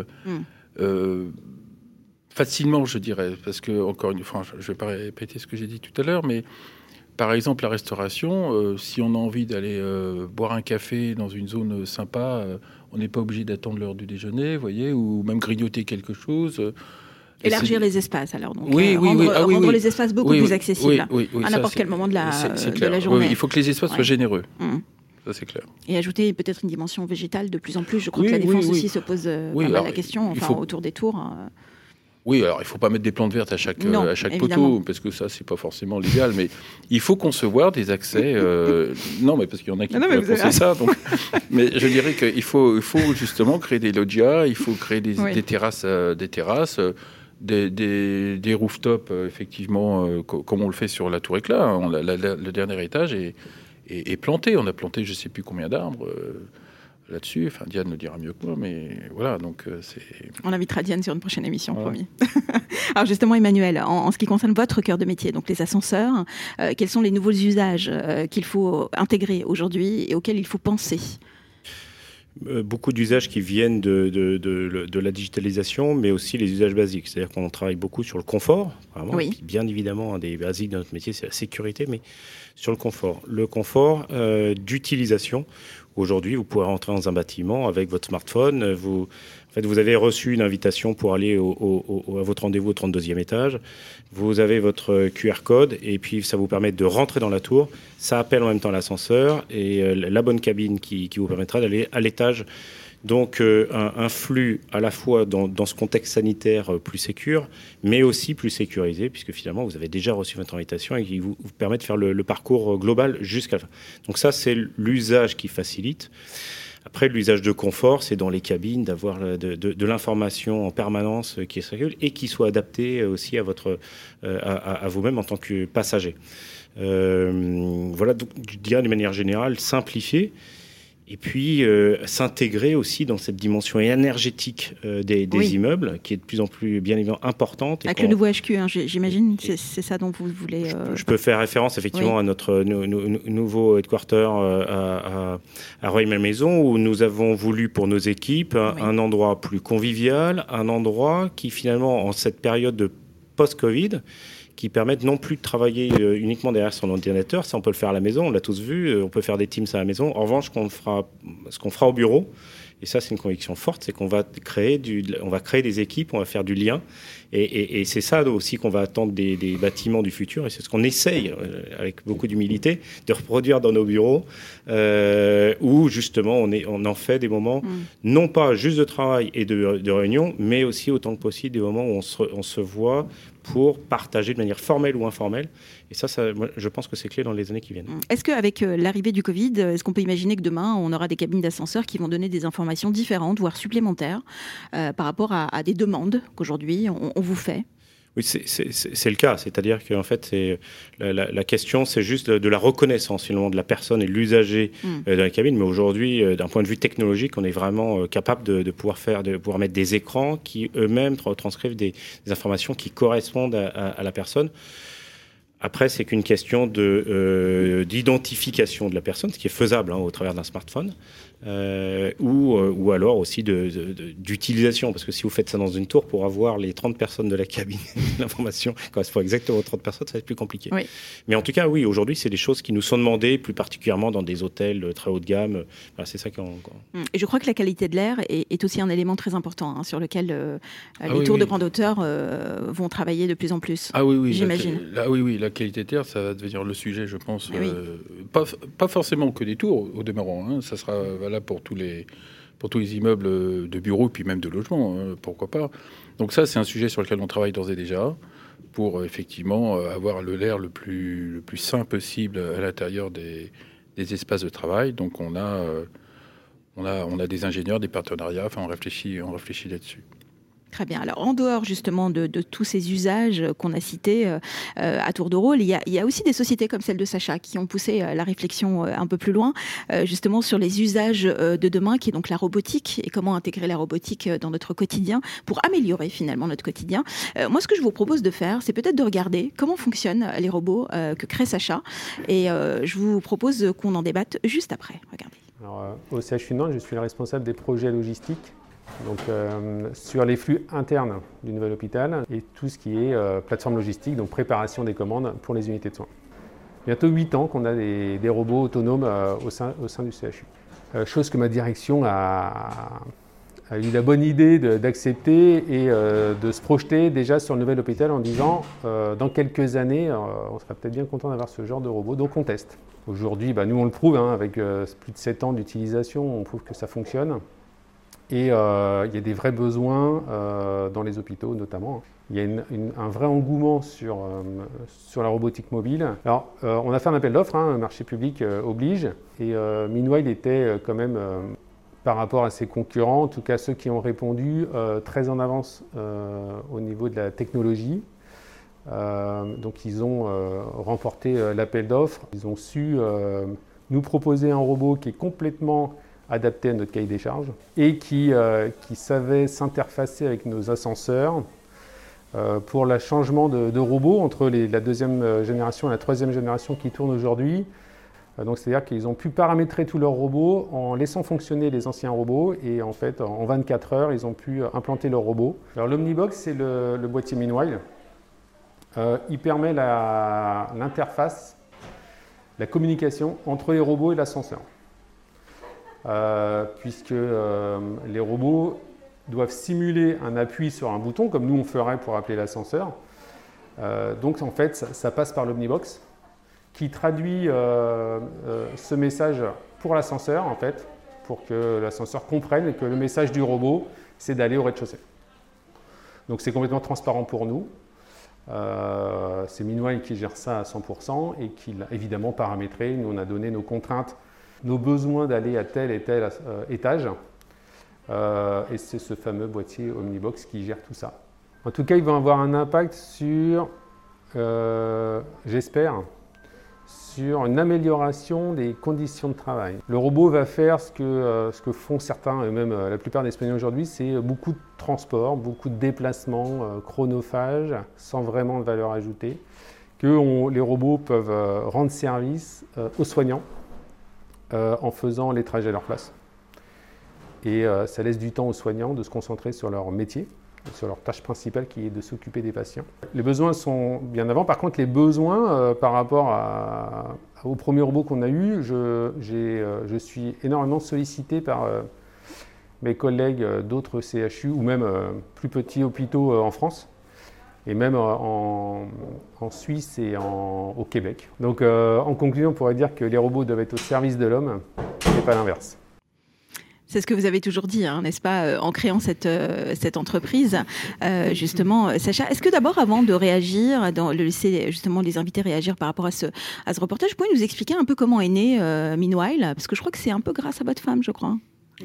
facilement, je dirais. Parce que, encore une fois, je ne vais pas répéter ce que j'ai dit tout à l'heure, mais par exemple, la restauration, si on a envie d'aller boire un café dans une zone sympa, on n'est pas obligé d'attendre l'heure du déjeuner, vous voyez, ou même grignoter quelque chose. Élargir les espaces, alors. Donc, rendre les espaces beaucoup plus accessibles à n'importe quel moment de la journée. Il faut que les espaces soient généreux. Ça, c'est clair. Et ajouter peut-être une dimension végétale de plus en plus. Je crois que la défense aussi se pose pas mal la question, autour des tours. Oui, alors il ne faut pas mettre des plantes vertes à chaque poteau, parce que ça, c'est pas forcément l'idéal, mais il faut concevoir des accès. Non, mais parce qu'il y en a qui pourraient penser ça. Donc, mais je dirais qu'il faut justement créer des loggias, il faut créer des terrasses, des rooftops, effectivement, comme on le fait sur la Tour Éclat. Hein, le dernier étage est planté. On a planté je ne sais plus combien d'arbres. Là-dessus, enfin Diane le dira mieux que moi, mais voilà, donc c'est... On invitera Diane sur une prochaine émission, promis. Alors justement, Emmanuel, en ce qui concerne votre cœur de métier, donc les ascenseurs, quels sont les nouveaux usages qu'il faut intégrer aujourd'hui et auxquels il faut penser ? Beaucoup d'usages qui viennent de la digitalisation, mais aussi les usages basiques. C'est-à-dire qu'on travaille beaucoup sur le confort, vraiment. Oui. Puis bien évidemment, un des basiques de notre métier, c'est la sécurité, mais sur le confort. Le confort d'utilisation. Aujourd'hui, vous pouvez rentrer dans un bâtiment avec votre smartphone. Vous avez reçu une invitation pour aller à votre rendez-vous au 32e étage. Vous avez votre QR code et puis ça vous permet de rentrer dans la tour. Ça appelle en même temps l'ascenseur et la bonne cabine qui vous permettra d'aller à l'étage. Donc un flux à la fois dans ce contexte sanitaire plus sécure, mais aussi plus sécurisé, puisque finalement vous avez déjà reçu votre invitation et qui vous permet de faire le parcours global jusqu'à la fin. Donc ça, c'est l'usage qui facilite. Après, l'usage de confort, c'est dans les cabines d'avoir de l'information en permanence qui circule et qui soit adaptée aussi à vous-même en tant que passager. Voilà, donc je dirais de manière générale, simplifier. Et puis s'intégrer aussi dans cette dimension énergétique des immeubles, qui est de plus en plus bien évidemment importante. Avec le nouveau HQ, hein, j'imagine, c'est ça dont vous voulez... Je peux faire référence effectivement à notre nouveau headquarter à Rueil-Malmaison, où nous avons voulu pour nos équipes un endroit plus convivial, un endroit qui finalement, en cette période de post-Covid, qui permettent non plus de travailler uniquement derrière son ordinateur. Ça, on peut le faire à la maison, on l'a tous vu, on peut faire des Teams à la maison. En revanche, ce qu'on fera au bureau, et ça c'est une conviction forte, c'est qu'on va créer des équipes, on va faire du lien, et c'est ça aussi qu'on va attendre des bâtiments du futur, et c'est ce qu'on essaye, avec beaucoup d'humilité, de reproduire dans nos bureaux, où justement on en fait des moments, non pas juste de travail et de réunion, mais aussi autant que possible des moments où on se voit pour partager de manière formelle ou informelle. Et ça, moi, je pense que c'est clé dans les années qui viennent. Est-ce qu'avec l'arrivée du Covid, est-ce qu'on peut imaginer que demain, on aura des cabines d'ascenseurs qui vont donner des informations différentes, voire supplémentaires, par rapport à des demandes qu'aujourd'hui on vous fait ? Oui, c'est le cas. C'est-à-dire qu'en fait, la question, c'est juste de la reconnaissance finalement de la personne et de l'usager dans la cabine. Mais aujourd'hui, d'un point de vue technologique, on est vraiment capable de pouvoir mettre des écrans qui eux-mêmes transcrivent des informations qui correspondent à la personne. Après, c'est qu'une question d'identification de la personne, ce qui est faisable au travers d'un smartphone, ou alors aussi d'utilisation. Parce que si vous faites ça dans une tour, pour avoir les 30 personnes de la cabine, l'information correspond exactement aux 30 personnes, ça va être plus compliqué. Oui. Mais en tout cas, oui, aujourd'hui, c'est des choses qui nous sont demandées, plus particulièrement dans des hôtels très haut de gamme. C'est ça qu'on... Et je crois que la qualité de l'air est aussi un élément très important, sur lequel les tours de grande hauteur vont travailler de plus en plus. Ah oui, j'imagine. La qualité de l'air, ça va devenir le sujet, je pense. Pas forcément que des tours, au demeurant. Ça sera valable pour tous les immeubles de bureaux, puis même de logements, pourquoi pas. Donc ça, c'est un sujet sur lequel on travaille d'ores et déjà, pour effectivement avoir l'air le plus sain possible à l'intérieur des espaces de travail. Donc on a des ingénieurs, des partenariats, on réfléchit là-dessus. Très bien. Alors, en dehors justement de tous ces usages qu'on a cités à tour de rôle, il y a aussi des sociétés comme celle de Sacha qui ont poussé la réflexion un peu plus loin, justement sur les usages de demain, qui est donc la robotique, et comment intégrer la robotique dans notre quotidien pour améliorer finalement notre quotidien. Moi, ce que je vous propose de faire, c'est peut-être de regarder comment fonctionnent les robots que crée Sacha, et je vous propose qu'on en débatte juste après. Regardez. Alors, au CHU Nantes, je suis le responsable des projets logistiques. Donc, sur les flux internes du nouvel hôpital et tout ce qui est plateforme logistique, donc préparation des commandes pour les unités de soins. Bientôt 8 ans qu'on a des robots autonomes au sein du CHU. Chose que ma direction a a eu la bonne idée d'accepter et de se projeter déjà sur le nouvel hôpital en disant dans quelques années, on sera peut-être bien content d'avoir ce genre de robot, donc on teste. Aujourd'hui, nous on le prouve, avec plus de 7 ans d'utilisation, on prouve que ça fonctionne. Et il y a des vrais besoins dans les hôpitaux notamment. Il y a un vrai engouement sur la robotique mobile. Alors, on a fait un appel d'offres, le marché public oblige, et Meanwhile était quand même, par rapport à ses concurrents, en tout cas ceux qui ont répondu, très en avance au niveau de la technologie. Donc ils ont remporté l'appel d'offres. Ils ont su nous proposer un robot qui est complètement adapté à notre cahier des charges et qui savait s'interfacer avec nos ascenseurs pour le changement de robots entre la deuxième génération et la troisième génération qui tournent aujourd'hui. Donc c'est-à-dire qu'ils ont pu paramétrer tous leurs robots en laissant fonctionner les anciens robots et en fait en 24 heures ils ont pu implanter leurs robots. Alors l'Omnibox c'est le boîtier Meanwhile. Il permet l'interface, la communication entre les robots et l'ascenseur. Puisque les robots doivent simuler un appui sur un bouton, comme nous on ferait pour appeler l'ascenseur. Donc en fait, ça passe par l'Omnibox, qui traduit ce message pour l'ascenseur, en fait, pour que l'ascenseur comprenne que le message du robot, c'est d'aller au rez-de-chaussée. Donc c'est complètement transparent pour nous. C'est Meanwhile qui gère ça à 100% et qui l'a évidemment paramétré. Nous, on a donné nos contraintes, nos besoins d'aller à tel et tel étage. Et c'est ce fameux boîtier Omnibox qui gère tout ça. En tout cas, il va avoir un impact sur, j'espère, sur une amélioration des conditions de travail. Le robot va faire ce que font certains, et même la plupart des Espagnols aujourd'hui, c'est beaucoup de transport, beaucoup de déplacements chronophages, sans vraiment de valeur ajoutée, que les robots peuvent rendre service aux soignants en faisant les trajets à leur place. Et ça laisse du temps aux soignants de se concentrer sur leur métier, sur leur tâche principale qui est de s'occuper des patients. Les besoins sont bien avant. Par contre, les besoins par rapport au premier robot qu'on a eu, je suis énormément sollicité par mes collègues d'autres CHU ou même plus petits hôpitaux en France et même en Suisse et au Québec. Donc en conclusion, on pourrait dire que les robots doivent être au service de l'homme et pas l'inverse. C'est ce que vous avez toujours dit, n'est-ce pas, en créant cette entreprise. Justement, Sacha, est-ce que d'abord, avant de réagir, de laisser justement les invités réagir par rapport à ce reportage, vous pouvez nous expliquer un peu comment est né Meanwhile ? Parce que je crois que c'est un peu grâce à votre femme, je crois.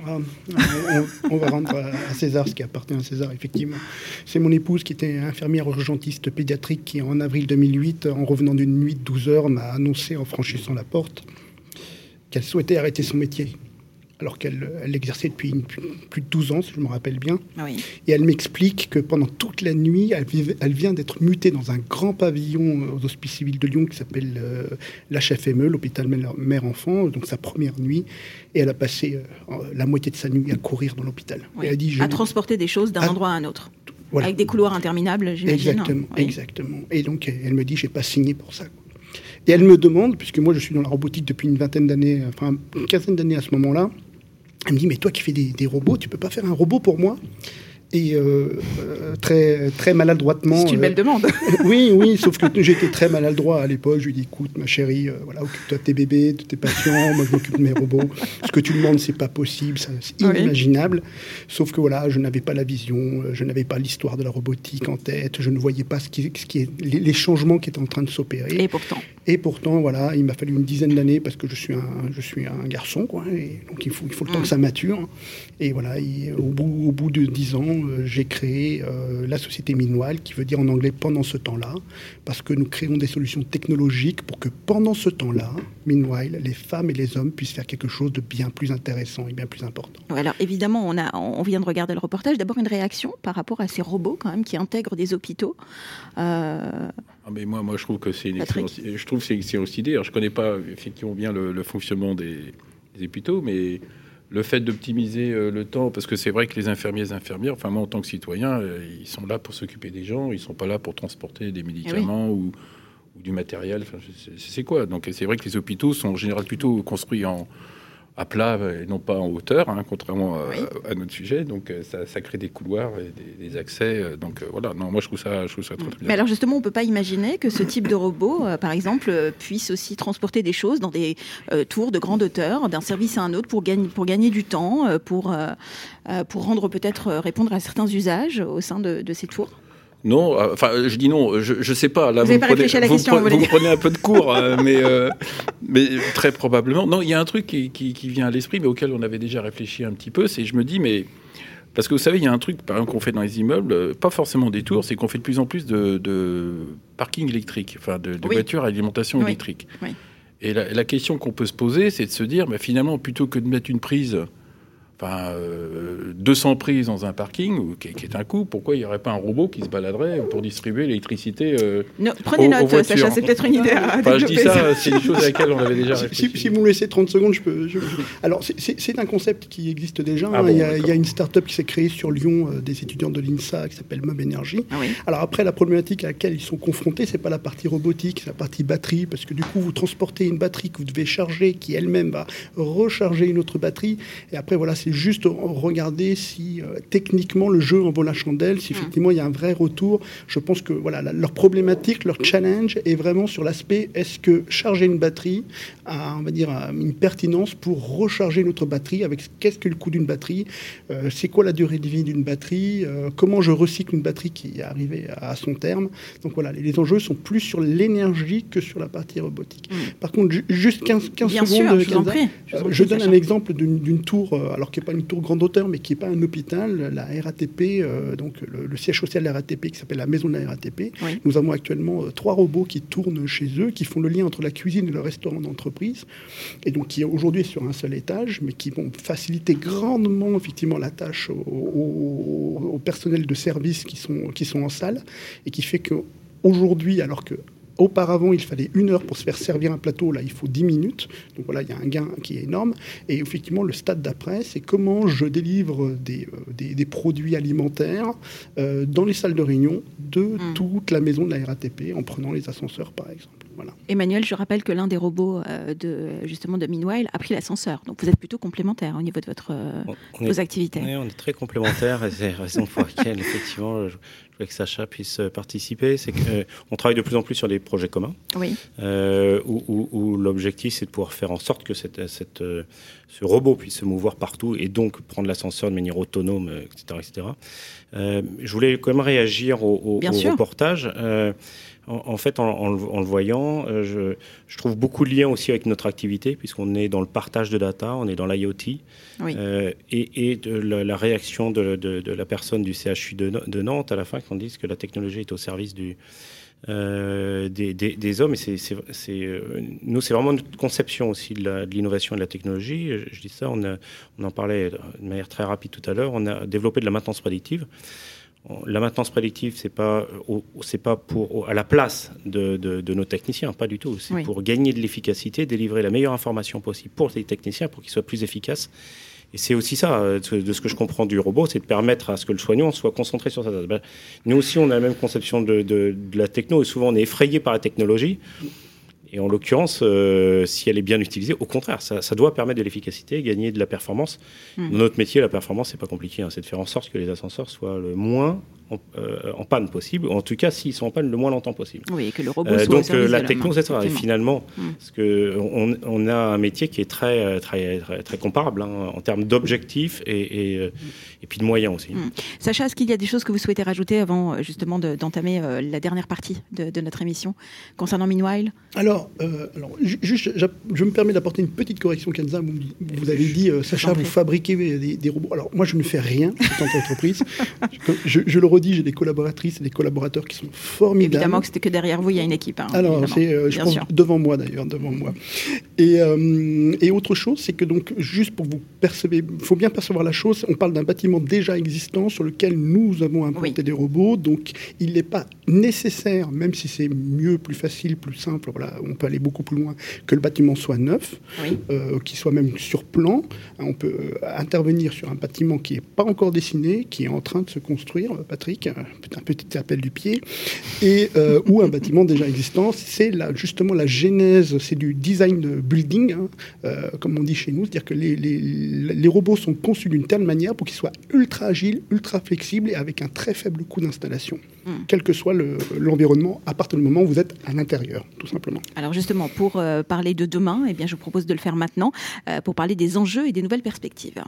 On va rendre à César ce qui appartient à César, effectivement. C'est mon épouse qui était infirmière urgentiste pédiatrique qui, en avril 2008, en revenant d'une nuit de 12 heures, m'a annoncé en franchissant la porte qu'elle souhaitait arrêter son métier. Alors qu'elle l'exerçait depuis plus de 12 ans, si je me rappelle bien. Oui. Et elle m'explique que pendant toute la nuit, elle vient d'être mutée dans un grand pavillon aux Hospices Civils de Lyon qui s'appelle l'HFME, l'hôpital mère-enfant, donc sa première nuit. Et elle a passé la moitié de sa nuit à courir dans l'hôpital. Oui. Et elle dit, à transporter des choses d'un endroit à un autre. Voilà. Avec des couloirs interminables, j'imagine. Exactement, oui. Exactement. Et donc, elle me dit, j'ai pas signé pour ça. Et elle me demande, puisque moi je suis dans la robotique depuis une quinzaine d'années à ce moment-là, elle me dit, mais toi qui fais des robots, tu peux pas faire un robot pour moi ? Et très, très maladroitement... C'est une belle demande. Oui, sauf que j'étais très maladroit à l'époque. Je lui dis, écoute, ma chérie, occupe-toi de tes bébés, de tes patients, moi je m'occupe de mes robots. Ce que tu demandes, c'est pas possible, c'est inimaginable. Oui. Sauf que je n'avais pas la vision, je n'avais pas l'histoire de la robotique en tête, je ne voyais pas les changements qui étaient en train de s'opérer. Et pourtant, il m'a fallu une dizaine d'années parce que je suis un garçon, quoi. Et donc il faut le temps que ça mature. Et au bout de 10 ans, j'ai créé la société Meanwhile, qui veut dire en anglais pendant ce temps-là, parce que nous créons des solutions technologiques pour que pendant ce temps-là, Meanwhile, les femmes et les hommes puissent faire quelque chose de bien plus intéressant et bien plus important. Alors évidemment, on vient de regarder le reportage. D'abord une réaction par rapport à ces robots quand même qui intègrent des hôpitaux. Mais moi, je trouve que c'est une excellente idée. Alors, je ne connais pas effectivement bien le fonctionnement des hôpitaux, mais le fait d'optimiser le temps, parce que c'est vrai que les infirmiers et infirmières, enfin moi en tant que citoyen, ils sont là pour s'occuper des gens, ils ne sont pas là pour transporter des médicaments ou du matériel, enfin, c'est quoi. Donc c'est vrai que les hôpitaux sont en général plutôt construits en à plat et non pas en hauteur, contrairement à notre sujet. Donc ça crée des couloirs et des accès. Donc voilà, non, moi je trouve ça très bien. Mais alors justement, on ne peut pas imaginer que ce type de robot, par exemple, puisse aussi transporter des choses dans des tours de grande hauteur, d'un service à un autre pour gagner du temps, pour rendre peut-être répondre à certains usages au sein de ces tours. Non, enfin, je dis non, je sais pas. Là, vous me prenez un peu de cours, mais très probablement. Non, il y a un truc qui vient à l'esprit, mais auquel on avait déjà réfléchi un petit peu, c'est je me dis, mais parce que vous savez, il y a un truc, par exemple, qu'on fait dans les immeubles, pas forcément des tours, c'est qu'on fait de plus en plus de parking électrique, enfin, de voitures à alimentation électrique. Oui. Et la question qu'on peut se poser, c'est de se dire, finalement, plutôt que de mettre une prise. 200 prises dans un parking, qui est un coût, pourquoi il n'y aurait pas un robot qui se baladerait pour distribuer l'électricité Prenez note, Sacha, c'est peut-être une idée à développer. Je dis ça, c'est une chose à laquelle on avait déjà réfléchi. Si vous me laissez 30 secondes, je peux... Alors, c'est un concept qui existe déjà. Il y a une start-up qui s'est créée sur Lyon, des étudiants de l'INSA, qui s'appelle Mob Energy. Ah oui. Alors après, la problématique à laquelle ils sont confrontés, c'est pas la partie robotique, c'est la partie batterie, parce que du coup, vous transportez une batterie que vous devez charger, qui elle-même va recharger une autre batterie, et après, voilà, c'est juste regarder si techniquement le jeu en vaut la chandelle, si effectivement il y a un vrai retour. Je pense que voilà, leur problématique, leur challenge est vraiment sur l'aspect est-ce que charger une batterie a, on va dire, une pertinence pour recharger notre batterie, avec qu'est-ce que le coût d'une batterie, c'est quoi la durée de vie d'une batterie, comment je recycle une batterie qui est arrivée à son terme. Donc voilà, les enjeux sont plus sur l'énergie que sur la partie robotique. Par contre, juste 15 Bien secondes, sûr, je donne un exemple d'une tour, alors qui n'est pas une tour grande hauteur, mais qui n'est pas un hôpital, la RATP, donc le siège social de la RATP, qui s'appelle la maison de la RATP. Oui. Nous avons actuellement 3 robots qui tournent chez eux, qui font le lien entre la cuisine et le restaurant d'entreprise, et donc qui aujourd'hui est sur un seul étage, mais qui vont faciliter grandement effectivement la tâche au personnel de service qui sont en salle, et qui fait qu'aujourd'hui, alors que auparavant, il fallait 1 heure pour se faire servir un plateau. Là, il faut 10 minutes. Donc voilà, il y a un gain qui est énorme. Et effectivement, le stade d'après, c'est comment je délivre des produits alimentaires dans les salles de réunion de toute la maison de la RATP, en prenant les ascenseurs, par exemple. Voilà. Emmanuel, je rappelle que l'un des robots de Meanwhile a pris l'ascenseur. Donc vous êtes plutôt complémentaires au niveau de vos activités. Oui, on est très complémentaires. Et c'est la raison pour laquelle, effectivement, je voulais que Sacha puisse participer. C'est qu'on travaille de plus en plus sur des projets communs. Oui. Où l'objectif, c'est de pouvoir faire en sorte que ce robot puisse se mouvoir partout et donc prendre l'ascenseur de manière autonome, etc. Je voulais quand même réagir au reportage. En fait, en le voyant, je trouve beaucoup de liens aussi avec notre activité, puisqu'on est dans le partage de data, on est dans l'IoT, oui. Et de la réaction de la personne du CHU de Nantes à la fin, qui dit que la technologie est au service des hommes. Et nous, c'est vraiment notre conception aussi de l'innovation et de la technologie. Je dis ça, on en parlait de manière très rapide tout à l'heure. On a développé de la maintenance prédictive. La maintenance prédictive, c'est pas à la place de nos techniciens, pas du tout. C'est pour gagner de l'efficacité, délivrer la meilleure information possible pour les techniciens, pour qu'ils soient plus efficaces. Et c'est aussi ça, de ce que je comprends du robot, c'est de permettre à ce que le soignant soit concentré sur sa tâche. Nous aussi, on a la même conception de la techno, et souvent on est effrayé par la technologie. Et en l'occurrence, si elle est bien utilisée, au contraire, ça doit permettre de l'efficacité, gagner de la performance. Dans notre métier, la performance, c'est pas compliqué. C'est de faire en sorte que les ascenseurs soient le moins en panne possible. En tout cas, s'ils sont en panne, le moins longtemps possible. Oui, et que le robot soit donc, la techno, c'est ça. Et finalement, parce qu'on a un métier qui est très, très, très, très comparable en termes d'objectifs et puis de moyens aussi. Sacha, est-ce qu'il y a des choses que vous souhaitez rajouter avant justement d'entamer la dernière partie de notre émission concernant Meanwhile ? Alors, juste, je me permets d'apporter une petite correction, Kenza. Vous avez dit, Sacha, vous fabriquez des robots. Alors, moi, je ne fais rien en tant qu'entreprise. Je le redis, j'ai des collaboratrices et des collaborateurs qui sont formidables. Évidemment que c'était que derrière vous, il y a une équipe. Alors, je pense devant moi, d'ailleurs, devant moi. Et autre chose, c'est que donc, juste pour vous percevoir, il faut bien percevoir la chose, on parle d'un bâtiment déjà existant sur lequel nous avons implanté des robots. Donc, il n'est pas nécessaire, même si c'est mieux, plus facile, plus simple, voilà, on peut aller beaucoup plus loin, que le bâtiment soit neuf, qu'il soit même sur plan. On peut intervenir sur un bâtiment qui n'est pas encore dessiné, qui est en train de se construire, Patrick. Patrick, un petit appel du pied, ou un bâtiment déjà existant. C'est justement la genèse, c'est du design building, comme on dit chez nous, c'est-à-dire que les robots sont conçus d'une telle manière pour qu'ils soient ultra agiles, ultra flexibles et avec un très faible coût d'installation, quel que soit l'environnement, à partir du moment où vous êtes à l'intérieur, tout simplement. Alors justement, pour parler de demain, je vous propose de le faire maintenant, pour parler des enjeux et des nouvelles perspectives.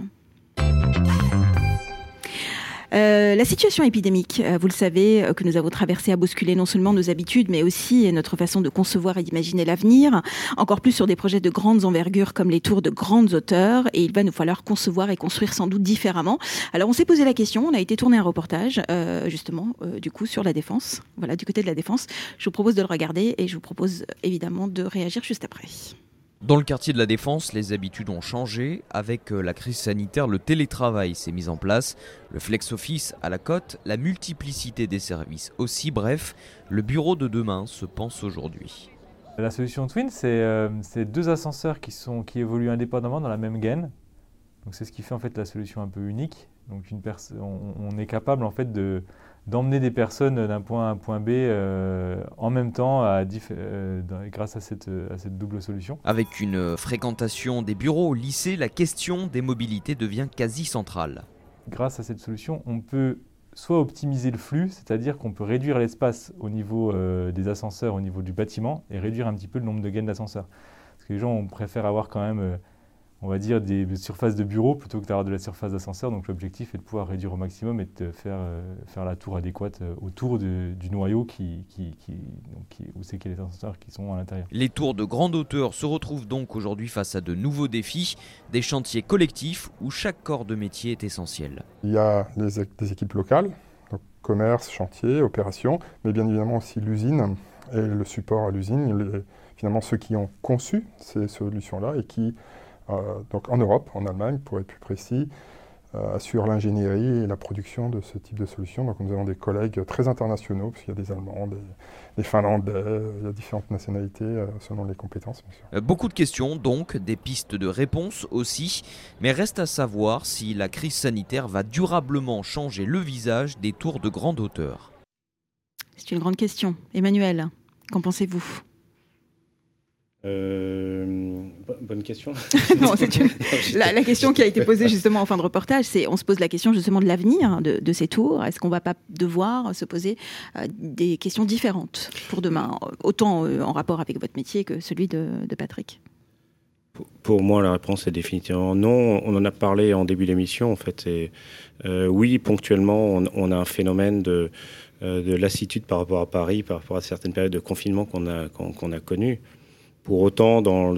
La situation épidémique, vous le savez, que nous avons traversée a bousculé non seulement nos habitudes, mais aussi notre façon de concevoir et d'imaginer l'avenir, encore plus sur des projets de grandes envergures comme les tours de grandes hauteurs, et il va nous falloir concevoir et construire sans doute différemment. Alors on s'est posé la question, on a été tourner un reportage, justement, du coup, sur la Défense, voilà, du côté de la Défense. Je vous propose de le regarder et je vous propose évidemment de réagir juste après. Dans le quartier de la Défense, les habitudes ont changé. Avec la crise sanitaire, le télétravail s'est mis en place, le flex-office à la cote, la multiplicité des services aussi. Bref, le bureau de demain se pense aujourd'hui. La solution Twin, c'est 2 ascenseurs qui évoluent indépendamment dans la même gaine. Donc c'est ce qui fait en fait la solution un peu unique. Donc on est capable en fait d'emmener des personnes d'un point A à un point B en même temps grâce à cette double solution. Avec une fréquentation des bureaux au lycée, la question des mobilités devient quasi centrale. Grâce à cette solution, on peut soit optimiser le flux, c'est-à-dire qu'on peut réduire l'espace au niveau des ascenseurs, au niveau du bâtiment, et réduire un petit peu le nombre de gaines d'ascenseurs. Parce que les gens préfèrent avoir quand même on va dire des surfaces de bureau plutôt que d'avoir de la surface d'ascenseur. Donc l'objectif est de pouvoir réduire au maximum et de faire la tour adéquate autour du noyau où c'est qu'il y a les ascenseurs qui sont à l'intérieur. Les tours de grande hauteur se retrouvent donc aujourd'hui face à de nouveaux défis, des chantiers collectifs où chaque corps de métier est essentiel. Il y a des équipes locales, donc commerce, chantier, opération, mais bien évidemment aussi l'usine et le support à l'usine, finalement ceux qui ont conçu ces solutions-là et qui donc en Europe, en Allemagne, pour être plus précis, assure l'ingénierie et la production de ce type de solutions. Donc nous avons des collègues très internationaux, parce qu'il y a des Allemands, des Finlandais, il y a différentes nationalités selon les compétences, bien sûr. Beaucoup de questions donc, des pistes de réponse aussi, mais reste à savoir si la crise sanitaire va durablement changer le visage des tours de grande hauteur. C'est une grande question. Emmanuel, qu'en pensez-vous ? Bonne question. Non, la question qui a été posée justement en fin de reportage, on se pose la question justement de l'avenir de ces tours. Est-ce qu'on ne va pas devoir se poser des questions différentes pour demain, autant en rapport avec votre métier que celui de Patrick ? Pour moi, la réponse est définitivement non. On en a parlé en début d'émission. En fait, oui, ponctuellement, on a un phénomène de lassitude par rapport à Paris, par rapport à certaines périodes de confinement qu'on a connues. Pour autant,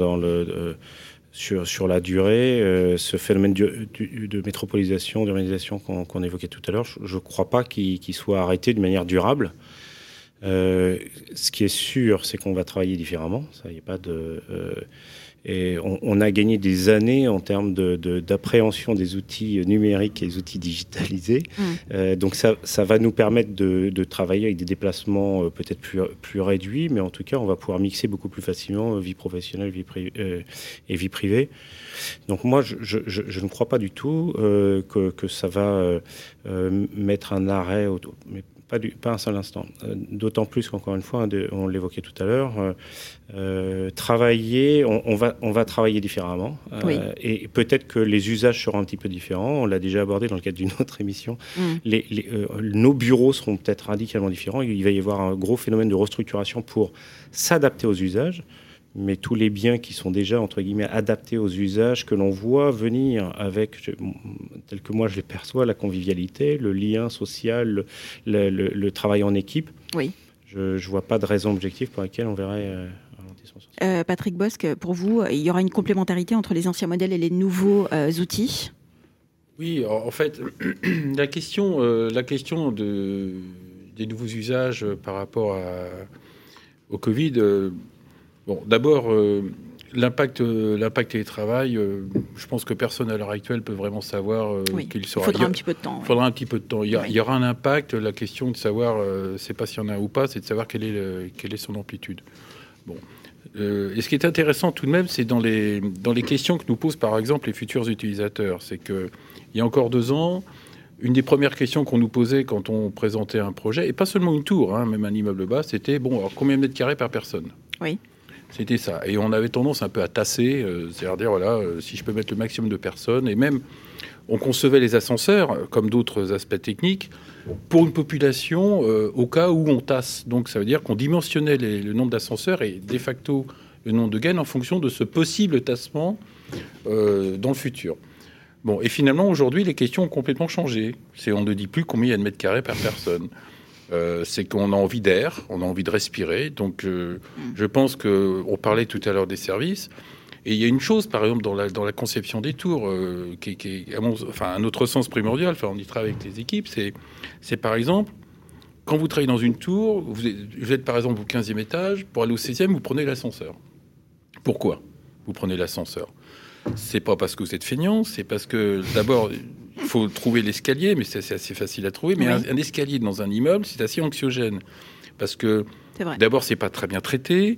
sur la durée, ce phénomène de métropolisation, d'urbanisation qu'on évoquait tout à l'heure, je ne crois pas qu'il soit arrêté de manière durable. Ce qui est sûr, c'est qu'on va travailler différemment. Ça, y a pas de, et on a gagné des années en termes d'appréhension des outils numériques et des outils digitalisés. Donc ça va nous permettre de travailler avec des déplacements peut-être plus réduits, mais en tout cas, on va pouvoir mixer beaucoup plus facilement vie professionnelle et vie privée. Donc moi, je ne crois pas du tout que ça va mettre un arrêt mais pas un seul instant. D'autant plus qu'encore une fois, on l'évoquait tout à l'heure, travailler, on va travailler différemment. Oui. Et peut-être que les usages seront un petit peu différents. On l'a déjà abordé dans le cadre d'une autre émission. Nos bureaux seront peut-être radicalement différents. Il va y avoir un gros phénomène de restructuration pour s'adapter aux usages. Mais tous les biens qui sont déjà, entre guillemets, adaptés aux usages que l'on voit venir avec, tel que moi je les perçois, la convivialité, le lien social, le travail en équipe. Oui. Je ne vois pas de raison objective pour laquelle on verrait ralentissement sur ça. Patrick Bosc, pour vous, il y aura une complémentarité entre les anciens modèles et les nouveaux outils ? Oui, en fait, la question des nouveaux usages par rapport au Covid... Bon, d'abord, l'impact télétravail, je pense que personne à l'heure actuelle peut vraiment savoir qu'il sera. Il faudra un petit peu de temps. Il faudra un petit peu de temps. Il y aura un impact. La question de savoir, c'est pas s'il y en a ou pas, c'est de savoir quelle est son amplitude. Bon. Et ce qui est intéressant tout de même, c'est dans les questions que nous posent par exemple les futurs utilisateurs. C'est qu'il y a encore 2 ans, une des premières questions qu'on nous posait quand on présentait un projet, et pas seulement une tour, même un immeuble bas, c'était, bon, alors combien de mètres carrés par personne ? Oui. C'était ça. Et on avait tendance un peu à tasser, c'est-à-dire dire, voilà, si je peux mettre le maximum de personnes, et même, on concevait les ascenseurs, comme d'autres aspects techniques, pour une population au cas où on tasse. Donc ça veut dire qu'on dimensionnait le nombre d'ascenseurs et de facto le nombre de gaines en fonction de ce possible tassement dans le futur. Bon, et finalement, aujourd'hui, les questions ont complètement changé. On ne dit plus combien il y a de mètres carrés par personne. C'est qu'on a envie d'air, on a envie de respirer. Donc, je pense qu'on parlait tout à l'heure des services. Et il y a une chose, par exemple, dans la conception des tours, qui est un autre sens primordial, enfin, on y travaille avec les équipes, c'est par exemple, quand vous travaillez dans une tour, vous êtes par exemple au 15e étage, pour aller au 16e, vous prenez l'ascenseur. Pourquoi vous prenez l'ascenseur ? C'est pas parce que vous êtes feignant, c'est parce que d'abord, il faut trouver l'escalier, mais c'est assez facile à trouver. Mais un escalier dans un immeuble, c'est assez anxiogène. Parce que d'abord, c'est pas très bien traité.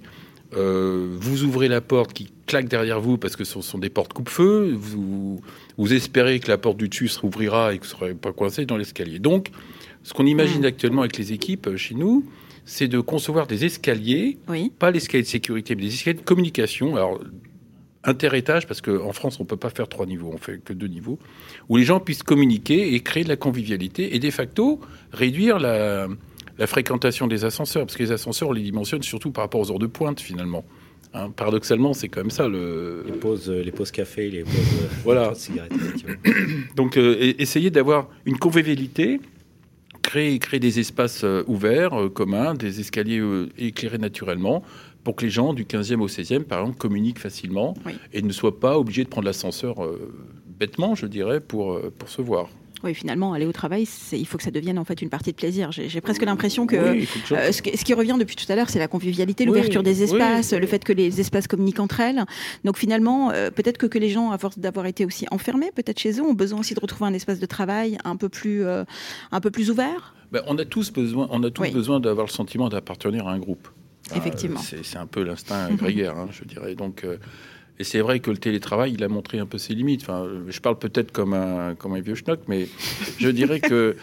Vous ouvrez la porte qui claque derrière vous parce que ce sont des portes coupe-feu. Vous espérez que la porte du dessus se rouvrira et que vous ne serez pas coincé dans l'escalier. Donc, ce qu'on imagine actuellement avec les équipes chez nous, c'est de concevoir des escaliers, pas l'escalier de sécurité, mais des escaliers de communication. Alors, interétage, parce qu'en France, on ne peut pas faire 3 niveaux, on fait que 2 niveaux, où les gens puissent communiquer et créer de la convivialité et de facto réduire la fréquentation des ascenseurs, parce que les ascenseurs, on les dimensionne surtout par rapport aux heures de pointe, finalement. Paradoxalement, c'est quand même ça. Les pauses café, les pauses cigarettes. Donc, essayer d'avoir une convivialité, créer des espaces ouverts, communs, des escaliers éclairés naturellement, pour que les gens du 15e au 16e, par exemple, communiquent facilement et ne soient pas obligés de prendre l'ascenseur bêtement, je dirais, pour se voir. Oui, finalement, aller au travail, il faut que ça devienne en fait une partie de plaisir. J'ai presque l'impression que ce qui revient depuis tout à l'heure, c'est la convivialité, l'ouverture des espaces, le fait que les espaces communiquent entre elles. Donc finalement, peut-être que les gens, à force d'avoir été aussi enfermés, peut-être chez eux, ont besoin aussi de retrouver un espace de travail un peu plus ouvert. On a tous besoin d'avoir le sentiment d'appartenir à un groupe. Effectivement. C'est un peu l'instinct grégaire, je dirais. Donc, et c'est vrai que le télétravail, il a montré un peu ses limites. Enfin, je parle peut-être comme un vieux schnock, mais je dirais que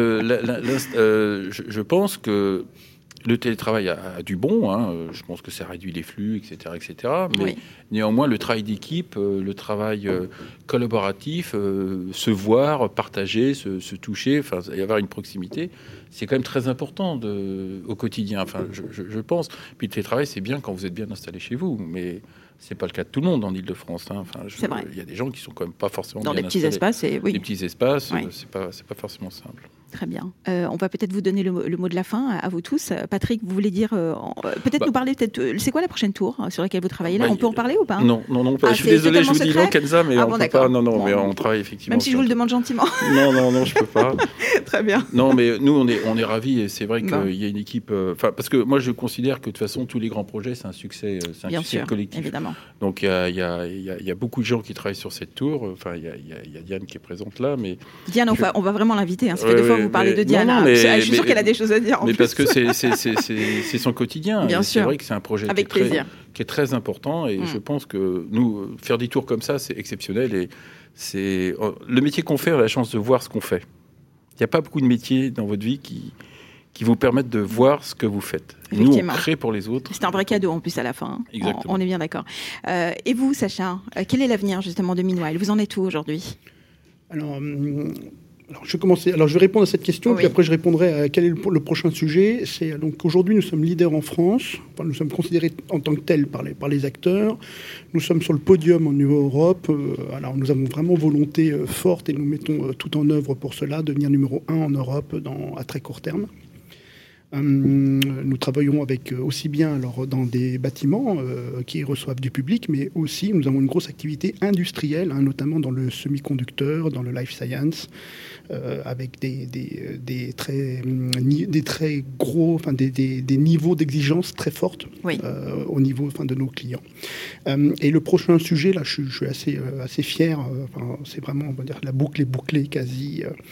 je pense que le télétravail a du bon. Je pense que ça réduit les flux, etc. Mais néanmoins, le travail d'équipe, le travail collaboratif, se voir, partager, se toucher, y avoir une proximité, c'est quand même très important au quotidien. Enfin, je pense. Puis le télétravail, c'est bien quand vous êtes bien installé chez vous, mais c'est pas le cas de tout le monde en Île-de-France. C'est vrai. Il y a des gens qui sont quand même pas forcément dans bien des petits installés. espaces. Des petits espaces, c'est pas forcément simple. Très bien. On va peut-être vous donner le mot de la fin à vous tous. Patrick, vous voulez dire nous parler c'est quoi la prochaine tour sur laquelle vous travaillez là? On peut en parler ou pas? Non. Je suis désolé, je vous dis non, Kenza, mais on peut pas. Non, mais on travaille effectivement. Même si je vous le demande gentiment. Non, je peux pas. Très bien. Non, mais nous on est ravis et c'est vrai qu'il y a une équipe. Parce que moi je considère que de toute façon tous les grands projets c'est un succès collectif. Évidemment. Donc il y a beaucoup de gens qui travaillent sur cette tour. Enfin il y a Diane qui est présente là, mais Diane, on va vraiment l'inviter. Ça fait 2 fois que vous parlez de Diane. Je suis sûre qu'elle a des choses à dire. Mais parce que c'est son quotidien. Bien sûr. C'est vrai que c'est un projet qui est très important et je pense que nous faire des tours comme ça c'est exceptionnel et c'est le métier qu'on fait, on a la chance de voir ce qu'on fait. Il n'y a pas beaucoup de métiers dans votre vie qui vous permettent de voir ce que vous faites. Nous, on crée pour les autres. C'est un vrai cadeau en plus à la fin. Exactement. On est bien d'accord. Et vous, Sacha, quel est l'avenir justement de Meanwhile? Vous en êtes où aujourd'hui? Alors, je vais répondre à cette question, puis après je répondrai à quel est le prochain sujet. Donc aujourd'hui, nous sommes leaders en France. Nous sommes considérés en tant que tels par les acteurs. Nous sommes sur le podium au niveau Europe. Alors nous avons vraiment volonté forte et nous mettons tout en œuvre pour cela, devenir numéro 1 en Europe à très court terme. Nous travaillons avec aussi bien dans des bâtiments qui reçoivent du public, mais aussi nous avons une grosse activité industrielle, notamment dans le semi-conducteur, dans le life science, avec des très gros, des niveaux d'exigence très fortes au niveau de nos clients. Et le prochain sujet, là, je suis assez fier. C'est vraiment, on va dire, la boucle est bouclée quasi.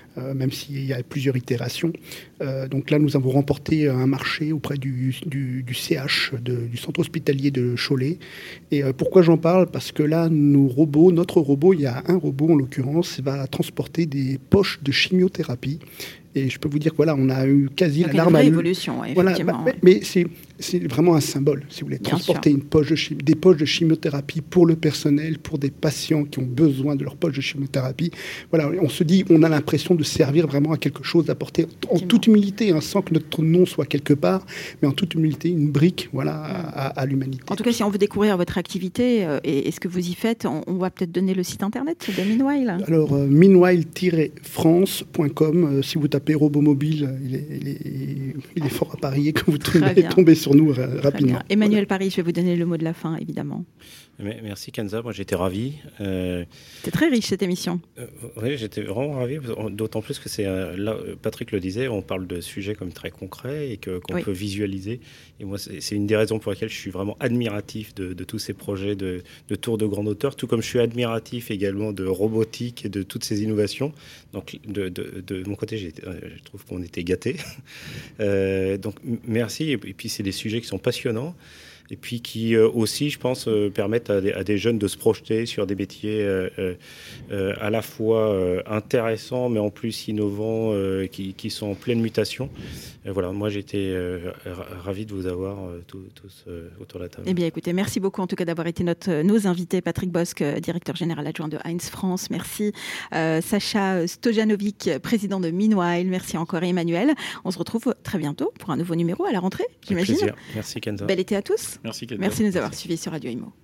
même s'il y a plusieurs itérations. Donc là, nous avons remporté un marché auprès du CH, du centre hospitalier de Cholet. Et pourquoi j'en parle? Parce que là, notre robot, il y a un robot en l'occurrence, va transporter des poches de chimiothérapie. Et je peux vous dire que voilà, on a eu quasi la larme à l'œil. Évolution, effectivement. Voilà, mais c'est vraiment un symbole, si vous voulez. Transporter des poches de chimiothérapie pour le personnel, pour des patients qui ont besoin de leurs poches de chimiothérapie. Voilà, on se dit, on a l'impression de servir vraiment à quelque chose, d'apporter en toute humilité, sans que notre nom soit quelque part, mais en toute humilité, une brique à l'humanité. En tout cas, si on veut découvrir votre activité et ce que vous y faites, on va peut-être donner le site internet de Meanwhile. Alors, meanwhile-france.com, si vous tapez robot mobile, il est fort à parier que vous tombez sur nous rapidement. Emmanuel Paris, je vais vous donner le mot de la fin, évidemment. Merci Kenza, moi j'étais ravi. C'était très riche cette émission. Oui, j'étais vraiment ravi, d'autant plus que là, Patrick le disait, on parle de sujets comme très concrets et qu'on peut visualiser. Et moi, c'est une des raisons pour lesquelles je suis vraiment admiratif de tous ces projets de tours de grande hauteur, tout comme je suis admiratif également de robotique et de toutes ces innovations. Donc de mon côté, je trouve qu'on était gâtés. Donc merci, et puis c'est des sujets qui sont passionnants. Et puis qui aussi, je pense, permettent à des jeunes de se projeter sur des métiers à la fois intéressants, mais en plus innovants, qui sont en pleine mutation. Voilà, moi j'étais ravi de vous avoir tous autour de la table. Eh bien écoutez, merci beaucoup en tout cas d'avoir été nos invités. Patrick Bosc, directeur général adjoint de Heinz France, merci. Sacha Stojanovic, président de Meanwhile, merci encore Emmanuel. On se retrouve très bientôt pour un nouveau numéro à la rentrée, j'imagine. Avec plaisir. Merci Kenza. Bel été à tous. Merci Kenza. Merci de nous avoir suivis sur Radio Imo.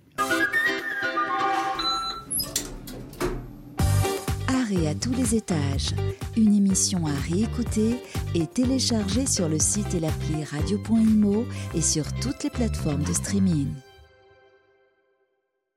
Art et à tous les étages, une émission à réécouter et télécharger sur le site et l'appli radio.imo et sur toutes les plateformes de streaming.